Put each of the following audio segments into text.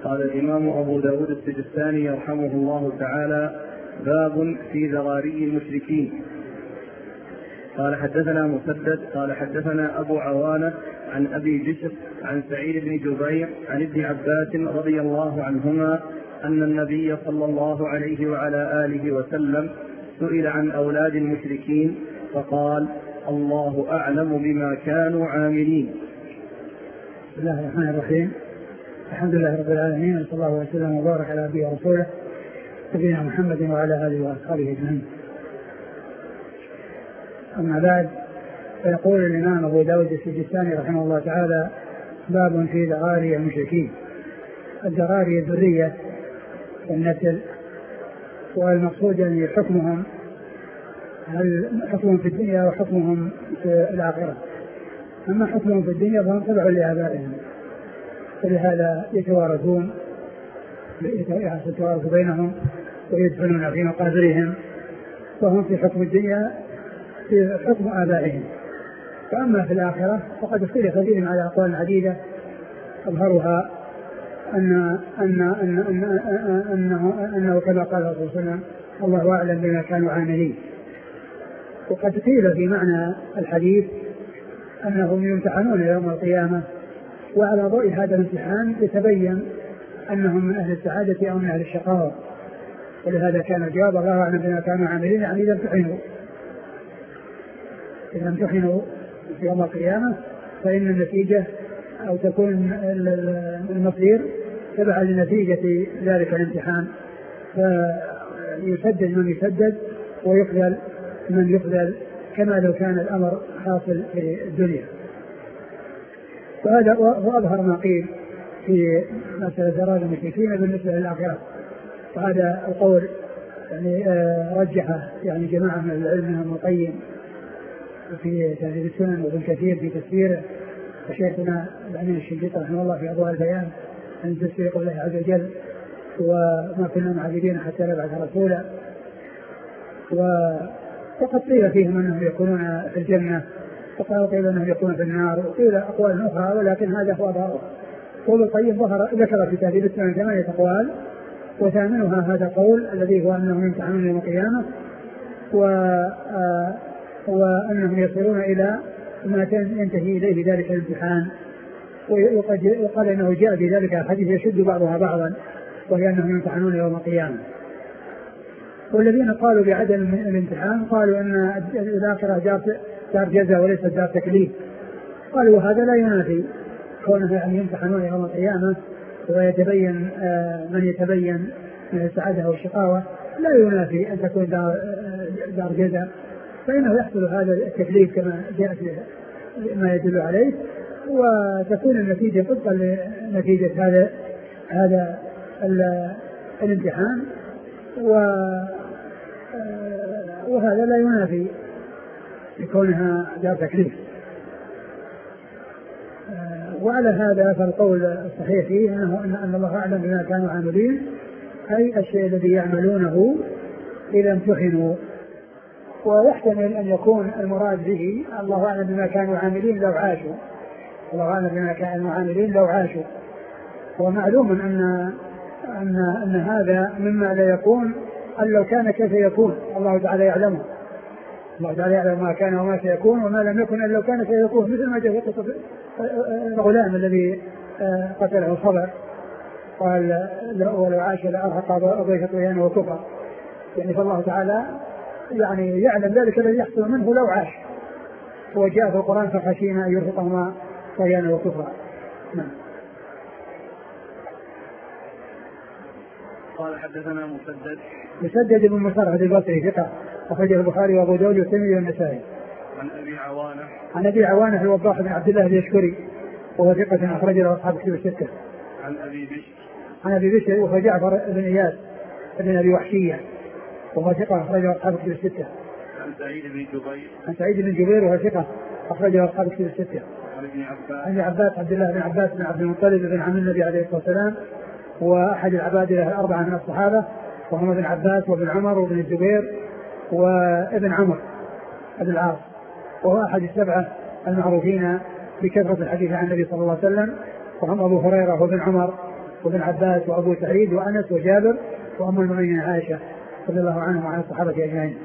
قال الإمام أبو داود السجستاني رحمه الله تعالى: باب في ذراري المشركين. قال حدثنا مسدد قال حدثنا أبو عوانة عن أبي بشر عن سعيد بن جبير عن ابن عباس رضي الله عنهما أن النبي صلى الله عليه وعلى آله وسلم سئل عن أولاد المشركين فقال: الله أعلم بما كانوا عاملين. بسم الله الرحمن الرحيم. الحمد لله رب العالمين، وصلى الله وسلم وبارك على نبينا ورسوله نبينا محمد وعلى آله وأصحابه أجمعين. أما بعد، فيقول الإمام أبو داود السجستاني رحمه الله تعالى: باب في ذراري المشركين. الذراري الذرية والنسل، والمقصود أن حكمهم في الدنيا وحكمهم في الآخرة. أما حكمهم في الدنيا فهم تبع لآبائهم، فلهذا يتوارثون بينهم ويدفنون في مقابرهم، وهم في حكم الدنيا في حكم آبائهم. فأما في الآخرة فقد اختلف فيهم على أقوال عديدة، أظهرها أنه كما قال الرسول صلى الله عليه وسلم: الله أعلم بما كانوا عاملين. وقد قيل في معنى الحديث أنهم يمتحنون يوم القيامة، وعلى ضوء هذا الامتحان يتبين أنهم من أهل السعادة أو من أهل الشقاوة. ولهذا كان الجواب: الله أعلم بما كانوا عاملين، يعني إذا امتحنوا في يوم القيامة فإن النتيجة أو تكون المصير تبع لنتيجة ذلك الامتحان، فيسدد من يسدد ويخذل من يخذل، كما لو كان الأمر حاصل في الدنيا. وهذا وأظهر ما قيل في مسألة ذراري المشركين بالنسبة للآخرة. وهذا القول يعني رجحه يعني جماعة من العلم منهم القيم في تهذيب السنن، وابن كثير في تفسيره، وشيخنا الأمين الشنقيطي رحمه الله في أضواء البيان عن تفسير قول الله عز وجل: وما كنا معذبين حتى نبعث رسولا. وقد قيل فيهم أنهم يكونون في الجنة، وقال قيل أنهم يكونون في النار، وقيل أقوال أخرى، ولكن هذا هو أظهره. قول القيم ذكر في تهذيب السنن 8 أقوال، وثامنها هذا القول الذي هو أنهم يمتحنون يوم القيامة، وأنهم يصلون إلى ما ينتهي إليه ذلك الامتحان. وقال إنه جاء في ذلك الحديث يشد بعضها بعضا، وهي أنهم يمتحنون يوم القيامة. والذين قالوا بعدم الامتحان قالوا أن الآخرة دار جزاء وليست دار تكليف. قالوا وهذا لا ينافي كونه يعني يمتحنون يوم القيامة ويتبين من يتبين من السعادة والشقاوة، لا ينافي أن تكون دار جزاء، فإنه يحصل هذا التكليف كما جاء ما يدل عليه، وتكون النتيجة طبقا لنتيجة هذا الامتحان، وهذا لا ينافي كونها دار تكليف. وعلى هذا فالقول الصحيح فيه أن الله أعلم بما كانوا عاملين، أي الشيء الذي يعملونه إذا امتحنوا. ويحتمل أن يكون المراد به الله أعلم بما كانوا عاملين لو عاشوا، الله أعلم بما كانوا عاملين لو عاشوا. ومعلوم أن هذا مما لا يكون، أن لو كان كيف يكون الله تعالى يعلمه، الله تعالى يعلم ما كان وما سيكون، وما لم يكن أن لو كان سيكون، مثل ما جاء في قصة الغلام الذي قتله صبر، قال ولو عاش لأرهق ضيف طغيانه وكفر. يعني فالله تعالى يعني يعلم ذلك الذي يحصل منه لو عاش، وجاء في القرآن: فخشينا أن يرهقهما طغيانا وكفرا. قال حدثنا مسدد بن مسرهد البصري ثقة، أخرجه البخاري وأبو داود والترمذي والنسائي. عن أبي عوانة الوضاح بن عبد الله اليشكري، وهو ثقة أخرج له أصحاب الكتب الستة. عن أبي بشر وهو جعفر بن إياس بن أبي وحشية، وهو ثقة أخرجه أصحاب الكتب الستة. عن سعيد بن جبير وهو ثقة أخرجه أصحاب الكتب الستة. عن عباس عبد الله بن عباس بن عبد المطلب بن عم النبي عليه الصلاة والسلام، وأحد العبادلة الأربعة من الصحابة، وهم ابن عباس وابن عمر وابن الزبير وابن عمر ابن العاص، وهو أحد السبعة المعروفين بكثرة الحديث عن النبي صلى الله عليه وسلم، وهم أبو هريرة وابن عمر وابن عباس وأبو سعيد وأنس وجابر وأم المؤمنين عائشة رضي الله عنهم وعن الصحابة أجمعين.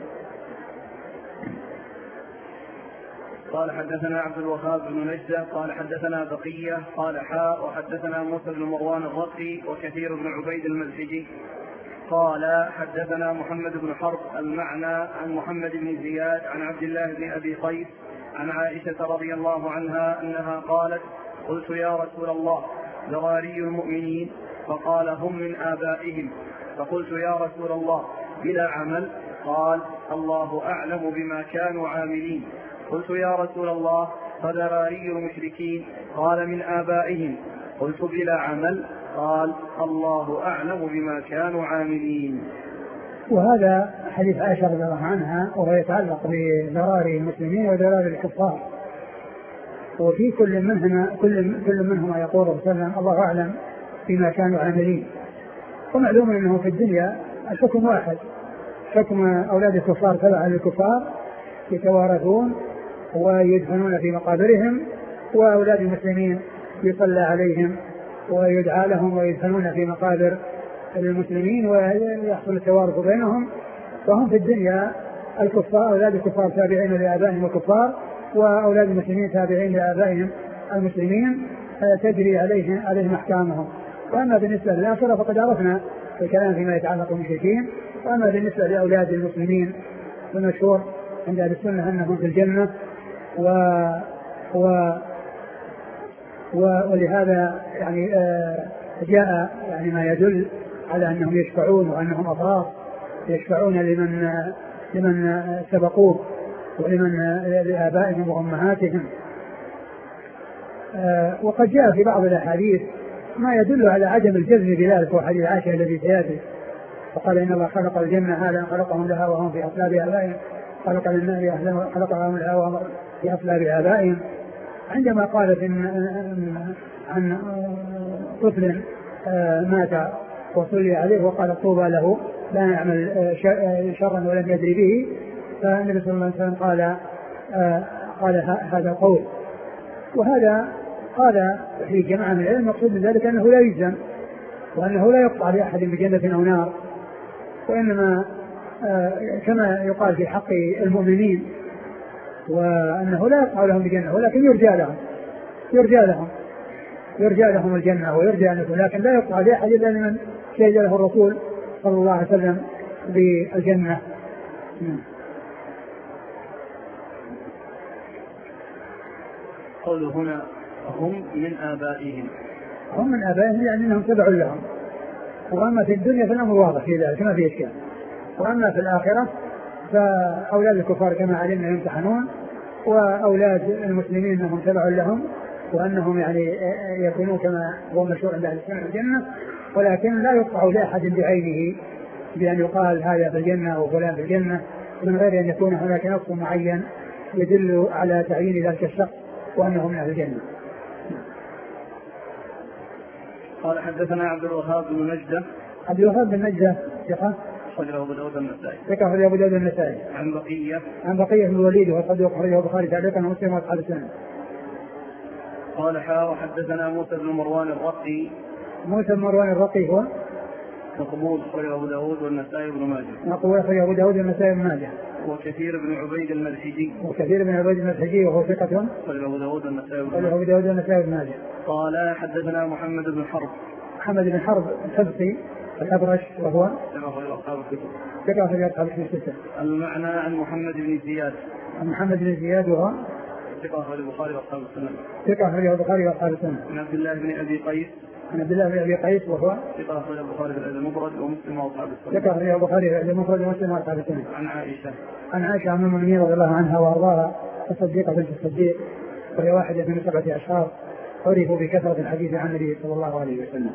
قال حدثنا عبد الوهاب بن نجدة قال حدثنا بقية قال حاء وحدثنا موسى بن مروان الرقي وكثير بن عبيد المزحجي قال حدثنا محمد بن حرب المعنى عن محمد بن زياد عن عبد الله بن أبي قيس عن عائشة رضي الله عنها أنها قالت قلت يا رسول الله ذراري المؤمنين فقال هم من آبائهم فقلت يا رسول الله بلا عمل قال الله أعلم بما كانوا عاملين قلت يا رسول الله فذراري المشركين قال من آبائهم قلت بلا عمل قال الله أعلم بما كانوا عاملين. وهذا حديث عائشة رضي الله عنها وهو يتعلق بذراري المسلمين وذراري الكفار، وفي كل منهما يقول صلى الله عليه وسلم الله أعلم بما كانوا عاملين. ومعلوم أنه في الدنيا الحكم واحد، حكم أولاد الكفار تبع للكفار يتوارثون ويدفنون في مقابرهم، وأولاد المسلمين يصلى عليهم ويدعى لهم ويدفنون في مقابر المسلمين ويحصل التوارث بينهم. وهم في الدنيا الكفار أولاد الكفار تابعين لآبائهم الكفار، وأولاد المسلمين تابعين لآبائهم المسلمين تجري عليهم أحكامهم. وأما بالنسبة للآخرة فقد عرفنا الكلام فيما يتعلق بالمشركين. وأما بالنسبة لأولاد المسلمين فالمشهور عند أهل السنة أنهم في الجنة ولهذا يعني جاء يعني ما يدل على أنهم يشفعون وأنهم أطراف يشفعون لمن سبقوه ولمن لآبائهم وأمهاتهم. وقد جاء في بعض الأحاديث ما يدل على عدم الجزم بذلك، وحديث عائشة الذي سيأتي فقال إن الله خلق الجنة هذا خلقهم لها وهم في أصلاب آبائهم خلقهم لها وهم في أصلاب آبائهم. عندما قالت عن طفل مات وصلي عليه وقال طوبى له لا يعمل شرا ولم يدري به، فالنبي صلى الله عليه وسلم قال هذا قول. وهذا قال في جماعة من العلم مقصود من ذلك أنه لا يجزم وأنه لا يقطع لأحد بجنة أو نار، وإنما كما يقال في حق المؤمنين وأنه لا يقطع لهم بجنة ولكن يرجى لهم الجنة ويرجى لهم، لكن لا يقطع لأحد إلا لمن شهد له الرسول صلى الله عليه وسلم بالجنة. قوله هنا هم من آبائهم يعني أنهم تبع لهم. وأما في الدنيا فالأمر واضح في ذلك ما في إشكال. وأما في الآخرة فأولاد الكفار كما علمنا يمتحنون، وأولاد المسلمين أنهم تبع لهم وأنهم يعني يكونون كما هو مشهور عند أهل السنة الجنة، ولكن لا يقطع لأحد بعينه بأن يقال هذا في الجنة أو فلان في الجنة من غير أن يكون هناك نص معين يدل على تعيين ذلك الشخص وأنه من أهل الجنة. قال حدثنا عبد الوهاب بن نجدة ثقة أخرجه أبو داود النسائي. ثقة أبو داود النسائي. عن بقية بن الوليد وقد أخرجه البخاري تعليقا ومسلم وأصحاب السنة. قال وحدثنا موسى بن مروان الرقي هو مقبول أخرجه أبو داود والنسائي بن ماجه. وكثير بن عبيد المزحجي وهو ثقة أخرجه أبو داود والنسائي بن ماجه. قال حدثنا محمد بن حرب الحبسي الأبرش وهو ثقة في أصحاب الستة. المعنى عن محمد بن زياد وهو ثقة في البخاري وأصحاب السنة. عن عبد الله بن أبي قيس وهو ثقة في البخاري في الأدب المفرد ومسلم وأصحاب السنة. ثقة في البخاري في الأدب المفرد ومسلم وأصحاب السنة. عن عائشة أم المؤمنين رضي الله عنها وأرضاها الصديقة بنت الصديق، وهي واحدة من 7 أشخاص عرفوا بكثرة الحديث عن النبي صلى الله عليه وسلم.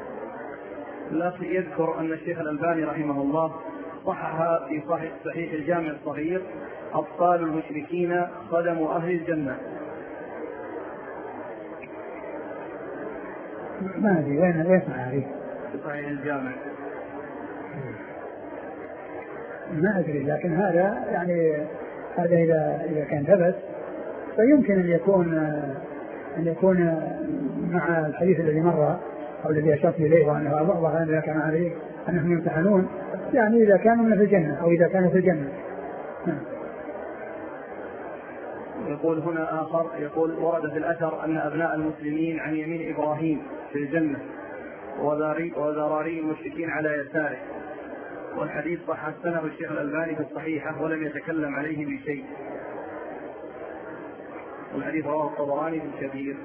يذكر أن الشيخ الألباني رحمه الله صحح في صحيح الجامع الصغير أبطال المشركين خدم أهل الجنة. ما أدري وين هذه في صحيح الجامع ما أدري، لكن هذا يعني هذا إذا كان ثبت فيمكن أن يكون مع الحديث الذي مر أو الذي أشرت إليه وأنه أبغى إذا كان عليه أنهم يمتحنون، يعني إذا كانوا من في الجنة أو إذا كانوا في الجنة. يقول هنا آخر، يقول ورد في الأثر أن أبناء المسلمين عن يمين إبراهيم في الجنة وذراري المشركين على يساره، والحديث حسنه الشيخ الألباني في الصحيحة ولم يتكلم عليه بشيء، والحديث رواه الطبراني في الكبير.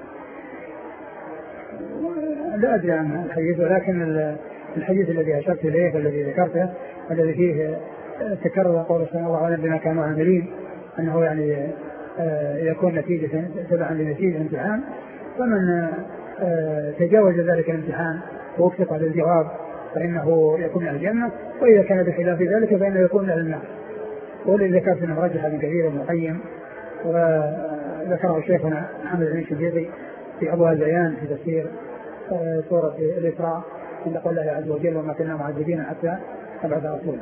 لا أدري عن الحديث، ولكن الحديث الذي أشرت إليه والذي ذكرته الذي فيه تكرر قول صلى الله عليه وسلم بما كانوا عاملين، أنه يعني يكون نتيجة تبعا لنتيجة الامتحان، فمن تجاوز ذلك الامتحان ووفق للجواب فإنه يكون أهل الجنة، وإذا كان بخلاف ذلك فإنه يكون أهل النار. والذي ذكرت أنه رجح ابن كثير وابن القيم، وذكره شيخنا محمد بن الشنقيطي في أبواب البيان في تفسير سورة الإسراء عند قول الله عز وجل وما كنا معذبين حتى نبعث رسولا.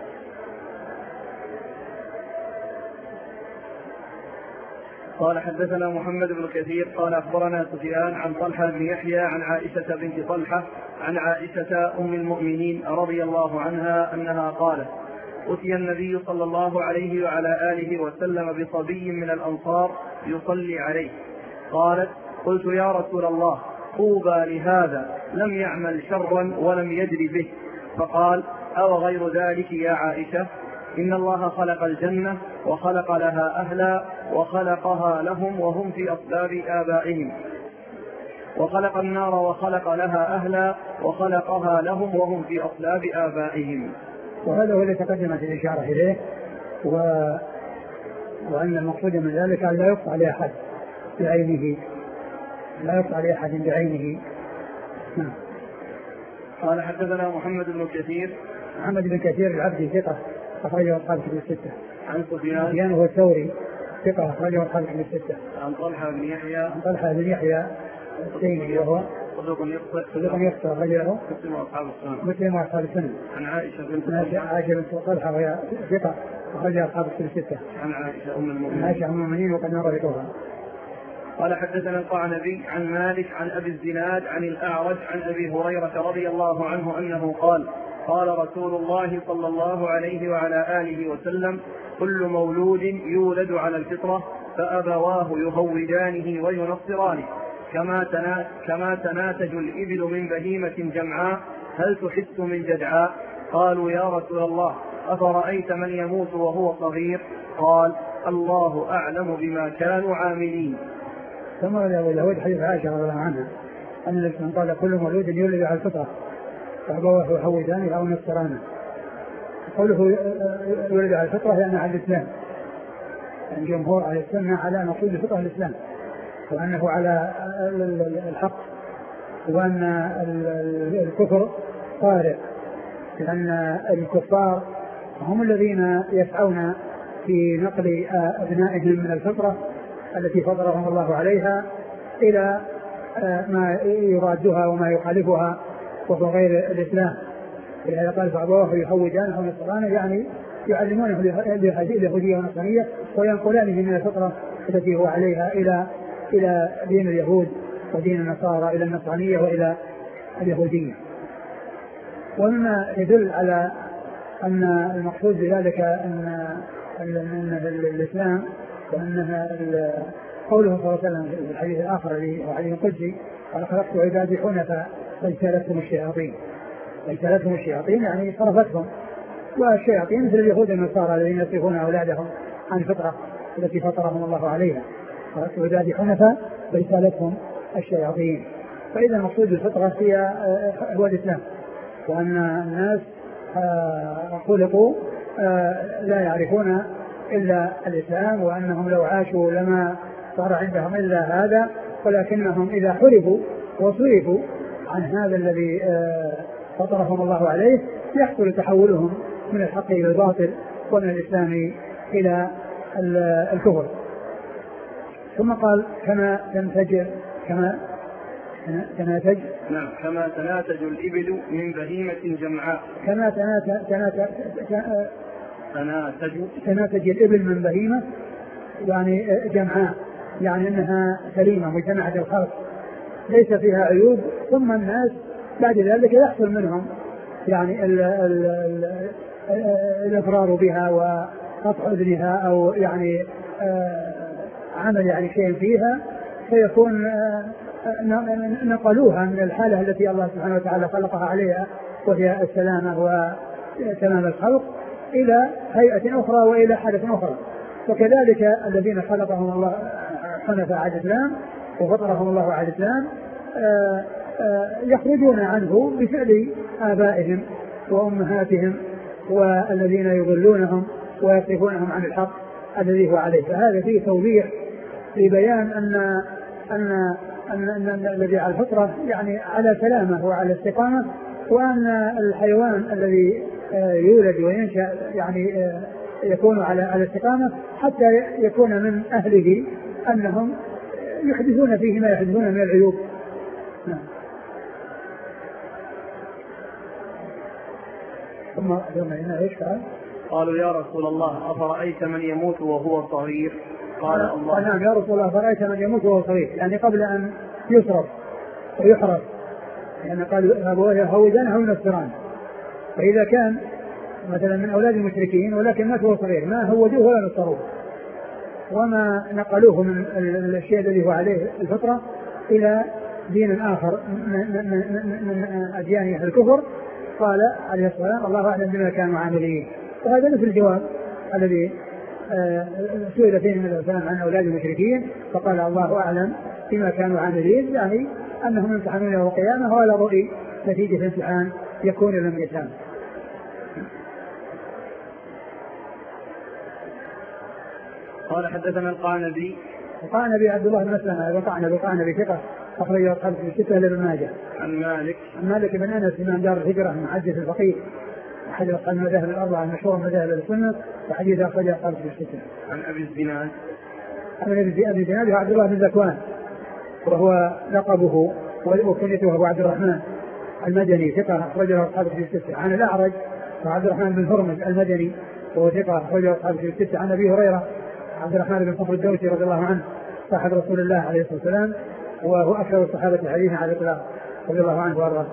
قال حدثنا محمد بن كثير قال أخبرنا سفيان عن طلحة بن يحيى عن عائشة بنت طلحة عن عائشة أم المؤمنين رضي الله عنها أنها قالت: أتي النبي صلى الله عليه وعلى آله وسلم بصبي من الأنصار يصلي عليه، قالت: قلت يا رسول الله طوبى لهذا لم يعمل شرا ولم يدر به، فقال: أو غير ذلك يا عائشة، إن الله خلق الجنة وخلق لها أهلا وخلقها لهم وهم في أصلاب آبائهم، وخلق النار وخلق لها أهلا وخلقها لهم وهم في أصلاب آبائهم. وهذا هو الذي تقدمت الإشارة إليه، وأن المقصود من ذلك أن لا يقطع لأحد بعينه، لا يقطع لأحد بعينه. قال حدثنا محمد بن كثير. محمد بن كثير العبدي ثقة أخرجه أصحاب الكتب الستة. عن سفيان هو الثوري ثقة أخرجه أصحاب الكتب الستة. عن طلحة بن يحيى. عن طلحة بن يحيى التيمي وهو صدوق يخطئ أخرجه مسلم وأصحاب السنة. عن عائشة بنت طلحة وهي ثقة أخرجها أصحاب الكتب الستة. عن عائشة أم المؤمنين. عائشة أم المؤمنين وقد مر ذكرها. قال حدثنا القعنبي عن مالك عن أبي الزناد عن الأعرج عن أبي هريرة رضي الله عنه أنه قال: قال رسول الله صلى الله عليه وعلى آله وسلم: كل مولود يولد على الفطرة فأبواه يهودانه وينصرانه، كما تناتج الإبل من بهيمة جمعاء هل تحس من جدعاء؟ قالوا يا رسول الله أفرأيت من يموت وهو صغير؟ قال: الله أعلم بما كانوا عاملين. ثم له حديث عائشة رضي الله عنها أن الإسلام قال: كل مولود يولد على الفطرة فأبواه يهودانه أو ينصرانه. قوله يولد على الفطرة يعني على الإسلام، الجمهور على السنة على نقيض الفطرة الإسلام، وأنه على الحق، وأن الكفر طارئ، لأن الكفار هم الذين يسعون في نقل أبنائهم من الفطرة التي فطرهم الله عليها إلى ما يضادها وما يخالفها وهو غير الإسلام. لهذا قال: فأبواه يهودانه ونصرانه، يعني يعلمونه اليهودية والنصرانية وينقلانه من الفطرة التي هو عليها إلى دين اليهود ودين النصارى، إلى النصرانية وإلى اليهودية. ومما يدل على أن المقصود بذلك أن الإسلام، وأنها قوله صلى الله عليه وسلم في الحديث الآخر الذي هو حديث القدسي: قال: خلقت عبادي حنفاء فاجتالتهم الشياطين. اجتالتهم الشياطين يعني صرفتهم، والشياطين مثل اليهود والنصارى الذين يصرفون أولادهم عن الفطرة التي فطرهم الله عليها. خلقت عبادي حنفاء فاجتالتهم الشياطين. فإذا المقصود بالفطرة هو الإسلام، وأن الناس خلقوا لا يعرفون إلا الإسلام، وأنهم لو عاشوا لما صار عندهم إلا هذا، ولكنهم إذا حرفوا وصرفوا عن هذا الذي فطرهم الله عليه يحصل تحولهم من الحق إلى الباطل ومن الإسلام إلى الكفر. ثم قال: كما تناتج الإبل من بهيمة جمعاء. كما تناتج الإبل من بهيمة يعني جمعاء، يعني أنها سليمة مجتمعة الخلق ليس فيها عيوب، ثم الناس بعد ذلك يحصل منهم يعني الإضرار بها وقطع أذنها أو يعني عمل يعني شيء فيها، فيكون نقلوها من الحالة التي الله سبحانه وتعالى خلقها عليها وهي السلامة وتمام الخلق إلى هيئة أخرى وإلى حالة أخرى. وكذلك الذين خلقهم الله حنفاء على الإسلام وفطرهم الله على الإسلام يخرجون عنه بفعل آبائهم وأمهاتهم والذين يضلونهم ويصرفونهم عن الحق الذي هو عليه. فهذا فيه توضيح لبيان أن الذي على الفطرة يعني على سلامة وعلى استقامة، وأن الحيوان الذي يولد وينشأ يعني يكون على استقامة حتى يكون من أهله أنهم يحدثون فيه ما يحدثون من العيوب. ثم قالوا يا رسول الله أفرأيت من يموت وهو صغير؟ قال الله نعم يا رسول الله أفرأيت من يموت وهو صغير، يعني قبل أن يصرف ويحرف، يعني قال أبوه يهودانه وينصرانه. فإذا كان مثلا من أولاد المشركين ولكن مات وهو صغير ما هودوه ولا نصروه وما نقلوه من الشيء الذي هو عليه الفطرة إلى دين آخر من أديان أهل الكفر، قال عليه الصلاة والسلام الله أعلم بما كانوا عاملين. وهذا مثل الجواب الذي سئل فيه النبي صلى الله عليه وسلم عن أولاد المشركين فقال الله أعلم بما كانوا عاملين، يعني أنهم يمتحنون يوم القيامة ولا رؤي نتيجة الامتحان يكون لهم الإسلام. قال حدثنا القعنبي عبد الله بن مسلمة القعنبي ثقة أخرجه أصحاب الستة إلا ابن ماجه. عن مالك بن أنس إمام دار الهجرة محدث الفقيه أحد أصحاب المذاهب الأربعة المشهورة مذاهب السنة وحديث أخرجه أصحاب الستة. عن أبي الزناد وعبد الله بن ذكوان وهو لقبه وكنيته أبو عبد الرحمن المدني ثقة أخرجه أصحاب الستة. عن الأعرج وعبد الرحمن بن هرمز المدني وهو ثقة أخرجه أصحاب الستة. عن أبي هريرة عبد الرحمن بن صخر الدوسي رضي الله عنه صاحب رسول الله عليه الصلاة والسلام وهو أكثر الصحابة حديثا على الإطلاق رضي الله عنه وارضاه.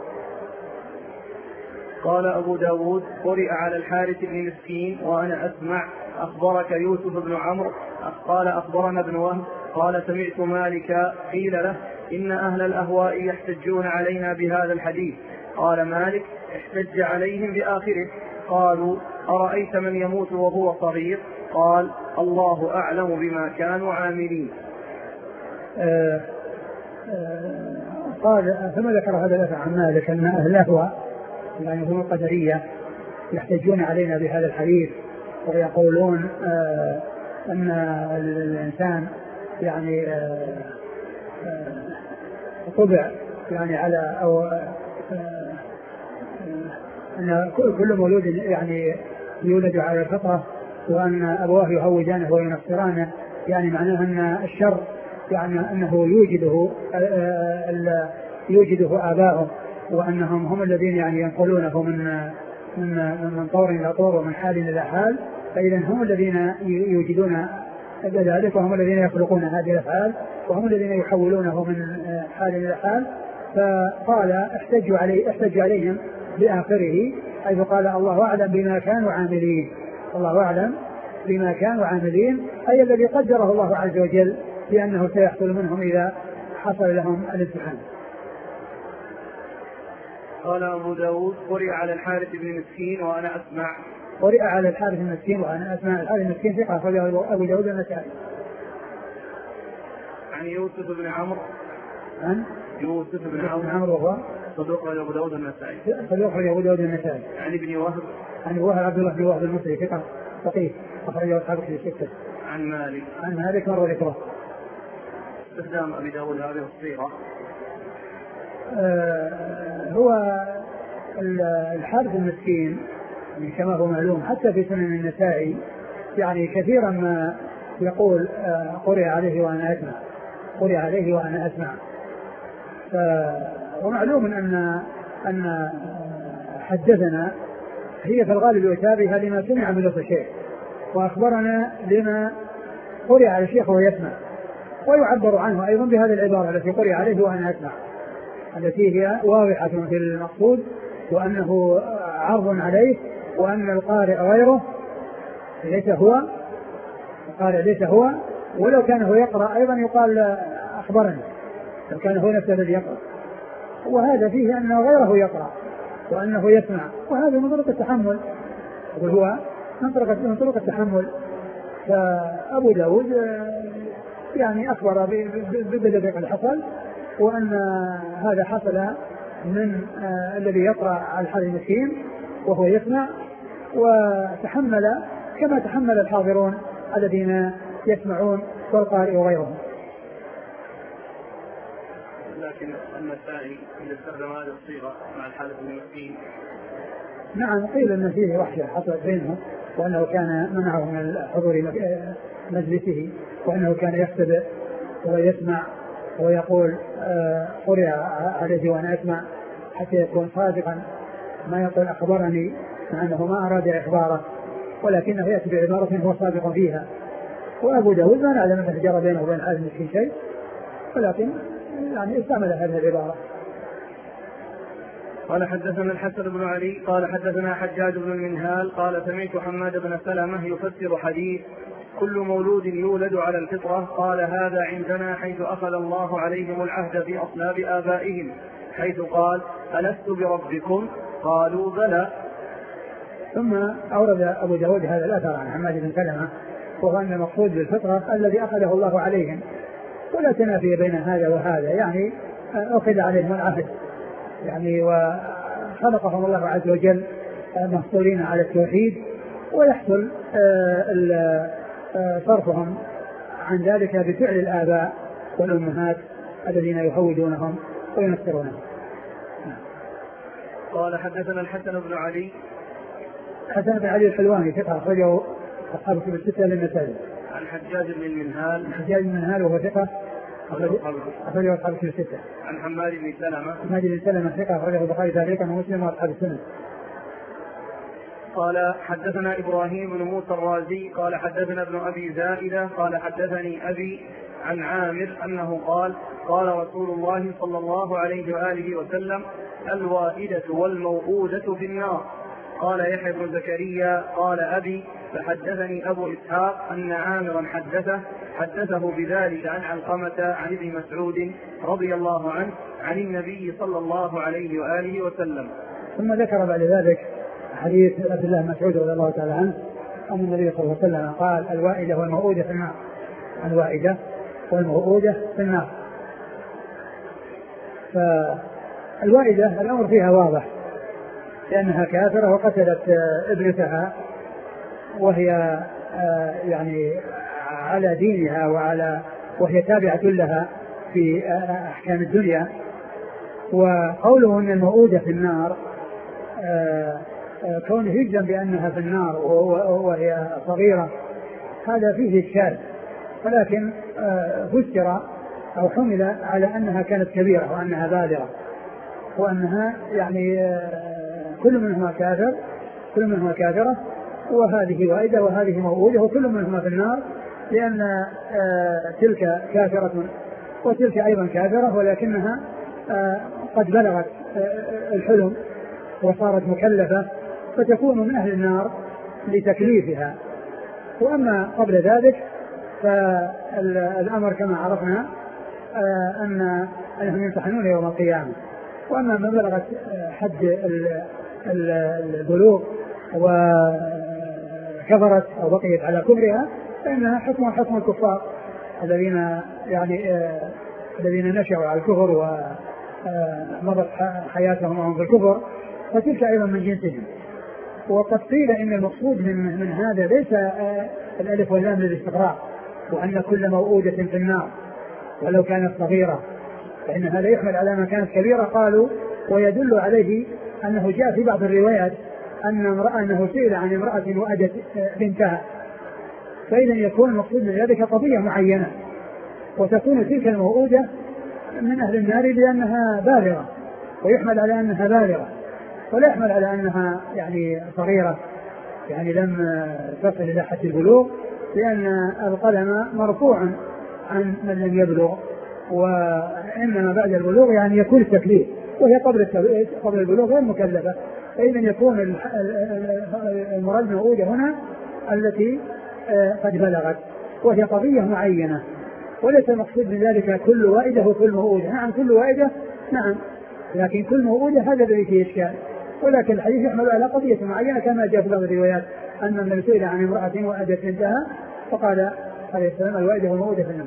قال أبو داود قرئ على الحارث بن مسكين وأنا أسمع أخبرك يوسف بن عمرو قال أخبرنا ابن وهب قال سمعت مالك قيل له إن أهل الأهواء يحتجون علينا بهذا الحديث. قال مالك احتج عليهم بآخره. قالوا أرأيت من يموت وهو صغير؟ قال الله أعلم بما كانوا عاملين. قال ثم ذكر هذا الأثر عن مالك أن أهل الأهواء يعني هم القدرية يحتجون علينا بهذا الحديث ويقولون أن الإنسان يعني طبع يعني على أو أن كل مولود يعني يولد على الفطرة وأن أبواه يهودانه وينصرانه، يعني معناه أن الشر يعني أنه يوجده آباؤه وأنهم هم الذين يعني ينقلونه من طور إلى طور ومن حال إلى حال، فإذا هم الذين يوجدون ذلك وهم الذين يخلقون هذه الأفعال وهم الذين يحولونه من حال إلى حال. فقال احتج عليهم بآخره حيث قال الله أعلم بما كانوا عاملين. الله أعلم بما كانوا عاملين أي الذي قدره الله عز وجل بأنه سيحصل منهم إذا حصل لهم الامتحان. قال أبو داود قرئ على الحارث بن مسكين وأنا أسمع. قرئ على الحارث بن مسكين وأنا أسمع. الحارث بن مسكين ثقة أخرجه أبو داود النسائي. عن يوسف بن عمرو. عن يوسف بن عمرو وهو صدوق أبو داود النسائي. صدوق أبو داود النسائي. عن ابن وهب. عن وهب عبد الله بن وهب المصري ثقة فقيه أخرجه أصحاب الستة. عن مالك مر ذكره. استخدام أبي داود هذه الصيغة هو الحارث المسكين كما هو معلوم حتى في سنن النسائي يعني كثيرا ما يقول قرئ عليه وأنا أسمع. ومعلوم أن حدثنا هي في الغالب يتابعها لما سمع من لفظ الشيخ وأخبرنا لما قرئ على الشيخ وهو يسمع، ويعبر عنه أيضا بهذه العبارة التي قرئ عليه وأنا أسمع. التي هي واضحة في المقصود وأنه عرض عليه وأن القارئ غيره ليس هو، القارئ ليس هو، ولو كان هو يقرأ أيضا يقال أخبرني لو كان هو نفسه الذي يقرأ. وهذا فيه أن غيره يقرأ وأنه يسمع، وهذا من طرق التحمل، وهو من طرق التحمل. فأبو داود يعني أخبر بالذي قد حصل، وأن هذا حصل من الذي يقرأ على الحال المسكين وهو يسمع، وتحمل كما تحمل الحاضرون الذين يسمعون والقارئ غيرهم. لكن النسائي إذا استخدم هذه الصيغة مع الحالة المسكين. نعم، قيل أن فيه وحشة حصلت بينهم، وأنه كان منعه من حضور مجلسه، وأنه كان يختبئ ويسمع ويقول قرئ عليه وأنا أسمع، حتى يكون صادقا ما يقول أخبرني، مع أنه ما أراد إخباره ولكنه يأتي بعبارة هو صادق فيها. وأبو داود ما نعلم أنه جرى بينه وبين هذا المسكين شيء، ولكن يعني استعمل هذه العبارة. قال حدثنا الحسن بن علي قال حدثنا حجاج بن المنهال قال سمعت حماد بن سلمة يفسر حديث كل مولود يولد على الفطرة، قال هذا عندنا حيث أخذ الله عليهم العهد في أصلاب آبائهم، حيث قال ألست بربكم قالوا بلى. ثم أورد أبو داود هذا الأثر عن حماد بن سلمة، وهو أن المقصود بالفطرة الذي أخذه الله عليهم، ولا تنافي بين هذا وهذا، يعني أخذ عليهم العهد يعني وخلقهم الله عز وجل مفطورين على التوحيد، ويحصل صرفهم عن ذلك بفعل الآباء والأمهات الذين يهودونهم وينصرونهم. قال حدثنا الحسن بن علي حسن بن علي الحلواني ثقة أخرجه أصحاب الكتب الستة للنسائي. عن حجاج بن المنهال حجاج بن المنهال وهو ثقة أخرجه أصحاب الكتب الستة. عن حماد بن سلمة حماد بن سلمة ثقة أخرجه البخاري تعليقا ومسلم وأصحاب السنن. قال حدثنا إبراهيم بن موسى الرازي قال حدثنا ابن أبي زائدة قال حدثني أبي عن عامر أنه قال قال رسول الله صلى الله عليه وآله وسلم الوائدة والموؤودة في النار. قال يحيى بن زكريا قال أبي فحدثني أبو إسحاق أن عامرا حدثه بذلك عن علقمة عن ابن مسعود رضي الله عنه عن النبي صلى الله عليه وآله وسلم. ثم ذكر بعد ذلك حديث عبد الله بن مسعود رضي الله تعالى عنه أن النبي صلى الله عليه وسلم قال الوائدة والموؤودة في النار. الوائدة والموؤودة في النار. فالوائدة الأمر فيها واضح، لأنها كافرة وقتلت ابنتها وهي يعني على دينها وهي تابعة لها في أحكام الدنيا. وقوله أن الموؤودة في النار كونه يجزم بأنها في النار وهي صغيرة هذا فيه إشكال، ولكن فسر أو حمل على أنها كانت كبيرة وأنها بالغة، وأنها يعني كل منهما كافرة، وهذه وائدة وهذه موؤودة وكل منهما في النار، لأن تلك كافرة وتلك أيضا كافرة، ولكنها قد بلغت الحلم وصارت مكلفة فتكون من أهل النار لتكليفها. وأما قبل ذلك فالأمر كما عرفنا أنهم يمتحنون يوم القيامة. وأما من بلغت حد البلوغ وكفرت أو بقيت على كفرها فإنها حكم الكفار الذين نشأوا على الكفر ومضت حياتهم وهم في الكفر، فتلك أيضا من جنسهم. وقد قيل إن المقصود من هذا ليس الألف واللام للاستغراق، وأن كل موؤودة في النار ولو كانت صغيرة، فإن هذا يحمل على ما كانت كبيرة. قالوا ويدل عليه أنه جاء في بعض الروايات أنه سئل عن امرأة وأدت بنتها، فإذا يكون المقصود من ذلك قضية معينة، وتكون تلك الموؤودة من أهل النار لأنها بالغة، ويحمل على أنها بالغة، ولا يحمل على أنها يعني صغيرة يعني لم تصل إلى حد البلوغ، لأن القلم مرفوع عن من لم يبلغ وإنما بعد البلوغ يعني يكون التكليف، وهي قبل البلوغ غير مكلفة. فإذا يكون المراد الموؤودة هنا التي قد بلغت، وهي قضية معينة، وليس المقصود من ذلك كل وائدة وكل موؤودة. نعم كل وائدة نعم، لكن كل موؤودة هذا الذي فيه إشكال. ولكن الحديث يحمل على قضية معينة كما جاء في بعض الروايات أن النبي سئل عن امرأة وأدت بنتها فقال عليه السلام الوائدة والموؤودة في النار.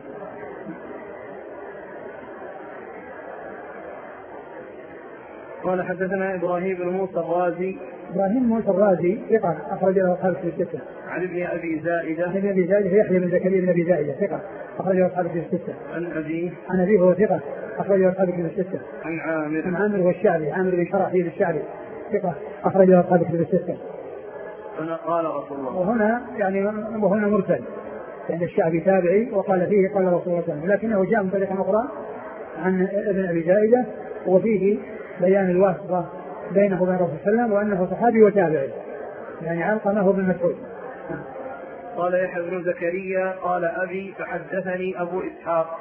قال حدثنا إبراهيم بن موسى الرازي. إبراهيم موسى الرازي ثقة أخرج له أصحاب الكتب الستة. عن ابن أبي زائدة. ابن أبي زائدة يحيى بن زكريا بن أبي زائدة ثقة أخرج له أصحاب الكتب الستة. عن أبيه هو ثقة أخرج له أصحاب الكتب الستة. عن عامر هو الشعبي، عامر بن شرحبيل الشعبي ثقة أخرج له أصحاب الكتب الستة. هنا قال رسول الله، وهنا مرسل، عند الشعبي تابعي وقال فيه قال رسول الله صلى الله عليه وسلم، لكنه جاء من طريقة أخرى عن ابن أبي زائدة وفيه بيان الواسطة بينه وبين الرسول صلى الله عليه وسلم وأنه صحابي وتابعي، يعني علقمه بن مسعود. قال يحيى بن زكريا قال أبي فحدثني أبو إسحاق.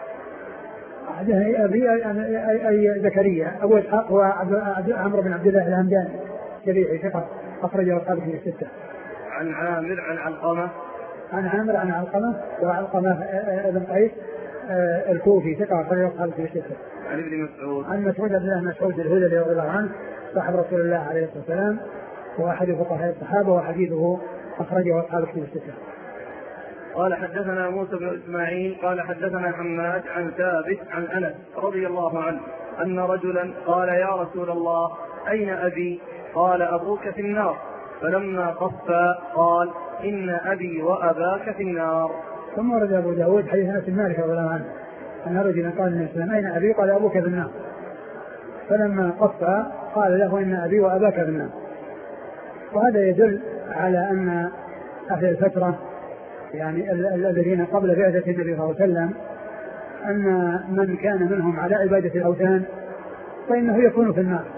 حدثني أبي أي زكريا. أبو إسحاق هو عمرو بن عبد الله الهمداني شريعي ثقة أخرجه أصحاب الكتب الستة. عن عامر عن علقمة. عن عامر عن علقمة وعلقمة بن قيس الكوفي ثقة أخرجه أصحاب الكتب الستة. عن ابن مسعود. عن مسعود بن الله مسعود الهذلي رضي الله عنه صاحب رسول الله عليه الصلاة والسلام وأحد فقهاء الصحابة وحديثه أخرجه أصحاب الكتب الستة. قال حدثنا موسى بن إسماعيل قال حدثنا حماد عن ثابت عن أنس رضي الله عنه أن رجلا قال يا رسول الله أين أبي؟ قال أبوك في النار. فلما قفى قال إن أبي وأباك في النار. ثم ورد أبو داود حديث أنس بن مالك رضي الله عنه أن رجلا قال النبي صلى الله عليه وسلم أين أبي؟ قال أبوك في النار. فلما قفى قال له إن أبي وأباك في النار. وهذا يدل على أن أهل الفترة يعني الذين قبل بعثة النبي صلى الله عليه وسلم أن من كان منهم على عبادة الأوثان فإنه يكون في النار،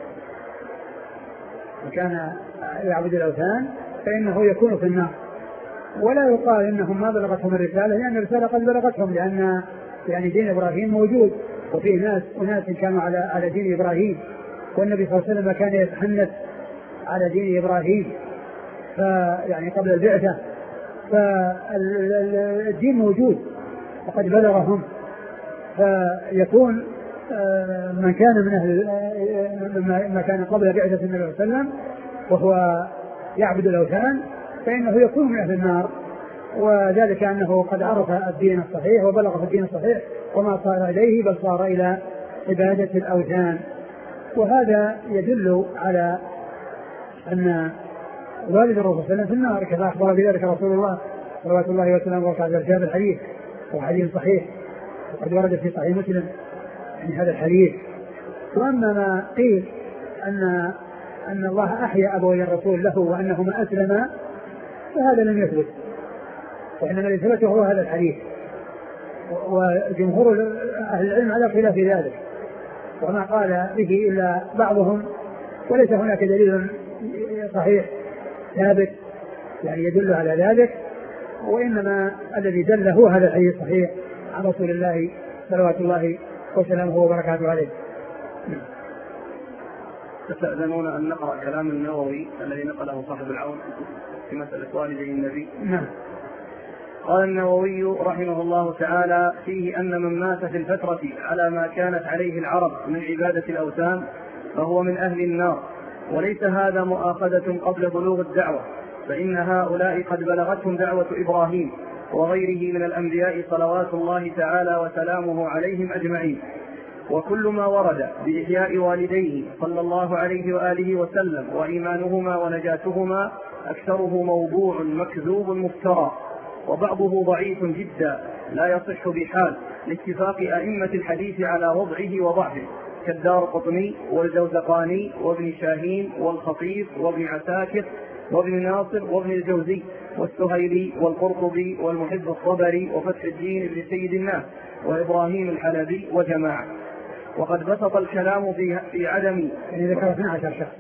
وكان يعبد الأوثان فإنه يكون في النار. ولا يقال إنهم ما بلغتهم الرسالة لأن الرسالة قد بلغتهم، لأن يعني دين إبراهيم موجود وفيه أناس كانوا على دين إبراهيم، والنبي صلى الله عليه وسلم كان يتحنث على دين إبراهيم فيعني قبل البعثة، فالدين موجود وقد بلغهم. فيكون من كان من أهل ما كان قبل بعثة النبي صلى الله عليه وسلم وهو يعبد الأوثان فإنه يكون من أهل النار، وذلك أنه قد عرف الدين الصحيح وبلغ في الدين الصحيح وما صار إليه بل صار إلى عبادة الأوثان. وهذا يدل على أن والد الرسول صلى الله عليه وسلم في النار كما أخبر بذلك رسول الله صلوات الله وسلامه وبركاته. جاء الحديث وحديث صحيح وقد ورد في صحيح مسلم يعني هذا الحديث. وأما ما قيل أن الله أحيا أبوي الرسول له وأنهما أسلما فهذا لم يثبت، وإنما الذي ثبت هو هذا الحديث، وجمهور أهل العلم على خلاف ذلك وما قال به إلا بعضهم، وليس هناك دليل صحيح ثابت يعني يدل على ذلك، وإنما الذي دل هو هذا الحديث الصحيح عن رسول الله صلوات الله وسلامه وبركاته عليه. تستأذنون أن نقرأ كلام النووي الذي نقله صاحب العون في مسألة والدي النبي؟ نعم. قال النووي رحمه الله تعالى فيه أن من مات في الفترة على ما كانت عليه العرب من عبادة الأوثان فهو من أهل النار، وليس هذا مؤاخذة قبل بلوغ الدعوة، فإن هؤلاء قد بلغتهم دعوة إبراهيم وغيره من الأنبياء صلوات الله تعالى وسلامه عليهم أجمعين. وكل ما ورد بإحياء والديه صلى الله عليه وآله وسلم وإيمانهما ونجاتهما أكثره موضوع مكذوب مفترى، وبعضه ضعيف جدا لا يصح بحال لاتفاق أئمة الحديث على وضعه وضعفه كالدارقطني والجوزقاني وابن شاهين والخطيب وابن عساكر وابن ناصر وابن الجوزي والسهيلي والقرطبي والمحب الطبري وفتح الدين بن سيد الناس وإبراهيم الحلبي وجماعة. وقد بسط الكلام في عدم يعني ذكر 12 شخص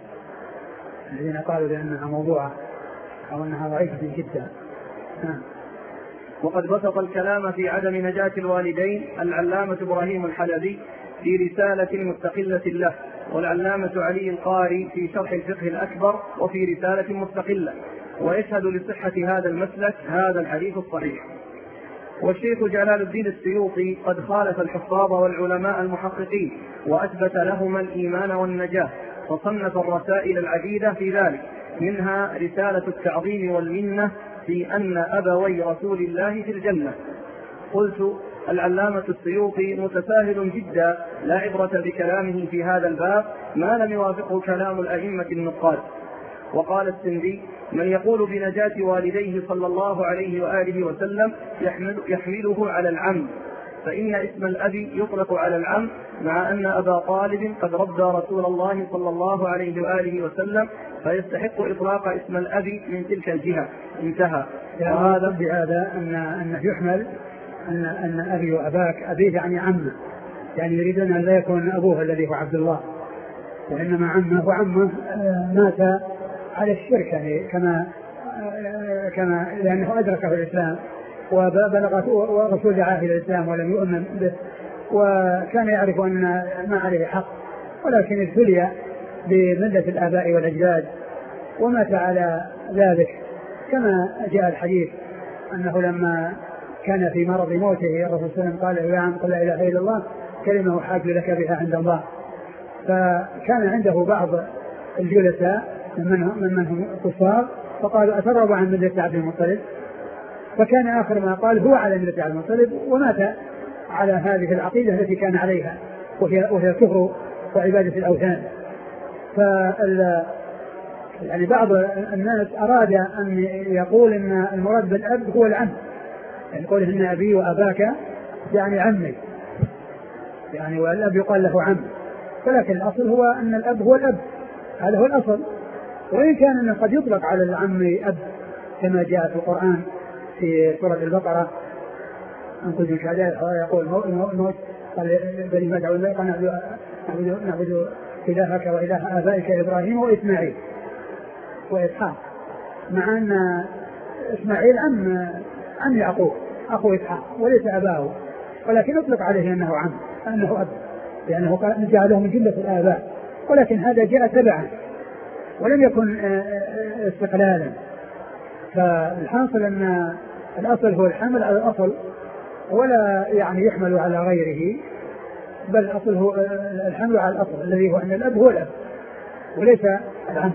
الذين قالوا بأنها موضوعة أو أنها ضعيفة جدا. وقد بسط الكلام في عدم نجاة الوالدين العلامة إبراهيم الحلبي في رسالة مستقلة له، والعلامة علي القاري في شرح الفقه الأكبر وفي رسالة مستقلة، ويشهد لصحة هذا المسلك هذا الحديث الصحيح. والشيخ جلال الدين السيوطي قد خالف الحفاظ والعلماء المحققين وأثبت لهما الإيمان والنجاة، فصنف الرسائل العديدة في ذلك، منها رسالة التعظيم والمنة في أن أبوي رسول الله في الجنة. قلت: العلامة السيوطي متساهل جدا، لا عبرة بكلامه في هذا الباب ما لم يوافقه كلام الأئمة النقاد. وقال السندي: من يقول بنجاة والديه صلى الله عليه وآله وسلم يحمله على العم، فإن اسم الأب يطلق على العم، مع أن أبا طالب قد ربى رسول الله صلى الله عليه وآله وسلم، فيستحق إطلاق اسم الأب من تلك الجهة. انتهى. وهذا بهذا أنه يحمل أن أبي وأباك، أبيه يعني عمه، يعني يريدون أن لا يكون أبوه الذي هو عبد الله، وإنما عمه، وعمه مات على الشرك، يعني كما لأنه أدركه الإسلام وبلغت ورسول دعاه إلى الإسلام ولم يؤمن به، وكان يعرف أن ما عليه حق، ولكن ابتلي بملة الآباء والأجداد ومات على ذلك، كما جاء الحديث أنه لما كان في مرض موته الرسول صلى الله عليه وسلم قال: يا عم قل لا إله إلا الله كلمة أحاج لك بها عند الله. فكان عنده بعض الجلساء من هم كفار، فقالوا: أترغب عن ملة عبد المطلب؟ فكان آخر ما قال: هو على ملة عبد المطلب، ومات على هذه العقيدة التي كان عليها، وهي الكفر وعبادة الأوثان. يعني بعض الناس أراد أن يقول أن المراد بالأب هو العم، يعني يقول إن أبي وأباك يعني عمي، يعني والأب يقال له عم، ولكن الأصل هو أن الأب هو الأب، هذا هو الأصل. وإن كان أنه قد يطلق على العم أب كما جاء في القرآن في سورة البقرة: أن كنتم شهداء يقول الموت قال بني ما تعبدون قال نعبد إلهك وإله آبائك إبراهيم وإسماعيل وإسحاق، مع أن إسماعيل عم يعقوب أخو إسحاق وليس أباه، ولكن يطلق عليه أنه عم، أنه أب، لأنه جعله من جملة الآباء، ولكن هذا جاء تبعا ولم يكن استقلالا. فالحاصل أن الأصل هو الحمل على الأصل، ولا يعني يحمل على غيره، بل الأصل هو الحمل على الأصل الذي هو أن الأب هو الأب وليس العم.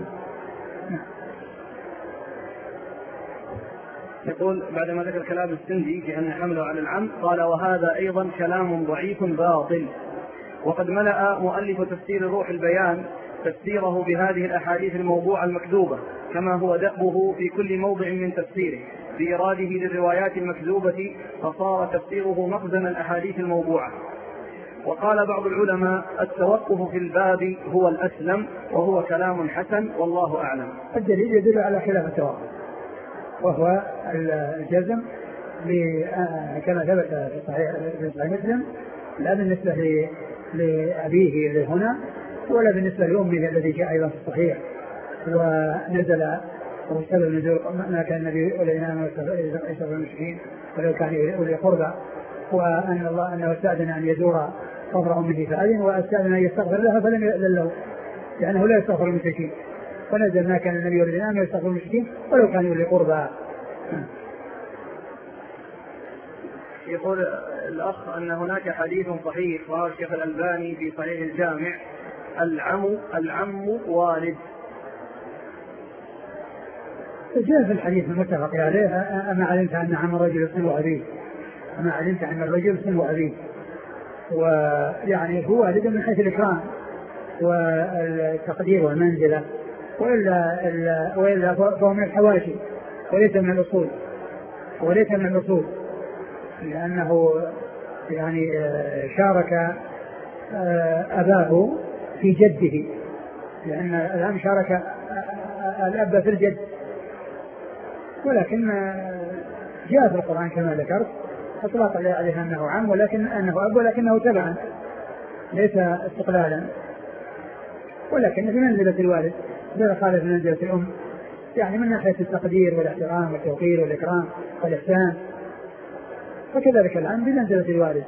يقول بعدما ذكر كلام السندي في أن حمله على العم قال: وهذا أيضا كلام ضعيف باطل. وقد ملأ مؤلف تفسير روح البيان تفسيره بهذه الأحاديث الموضوعة المكذوبة، كما هو دأبه في كل موضع من تفسيره، بإراده للروايات المكذوبة، فصار تفسيره مخزن الأحاديث الموضوعة. وقال بعض العلماء: التوقف في الباب هو الأسلم، وهو كلام حسن والله أعلم. الدليل يدل على خلاف التوقف، وهو الجزم كما ثبت في صحيح مسلم، لا بالنسبة لأبيه اللي هنا ولا بالنسبة لأمه الذي جاء أيضا في الصحيح. ونزل وسبب النزول ما كان النبي ولينا يستغفر المشركين ولو كان أولي قربى، وأن الله أنه استأذن أن يزور قبر أمه فأذن، واستأذن أن يستغفر لها فلم يأذن له لأنه لا يستغفر المشركين، ونزل ما كان النبي ولينا يستغفر المشركين ولو كان أولي قربى. يقول الأخ أن هناك حديث صحيح رواه الشيخ الألباني في صحيح الجامع: العم والد. جاء في الحديث المتفق عليه: أما علمت أن عم الرجل اسمه أبيه، أما علمت أن الرجل اسمه أبيه، ويعني هو والد من حيث الإكرام والتقدير والمنزلة، وإلا فهو من الحواشي وليس من الأصول، لأنه يعني شارك أباه في جده، لأن العم شارك الأب في الجد، ولكن جاء في القرآن كما ذكرت أطلق عليه أنه عم ولكن أنه أب، ولكنه تبعا ليس استقلالا، ولكن في منزلة الوالد إذا خالف في منزلة الأم، يعني من ناحية التقدير والاحترام والتوقير والإكرام والإحسان فكذلك الآن بمنزلة الوالد،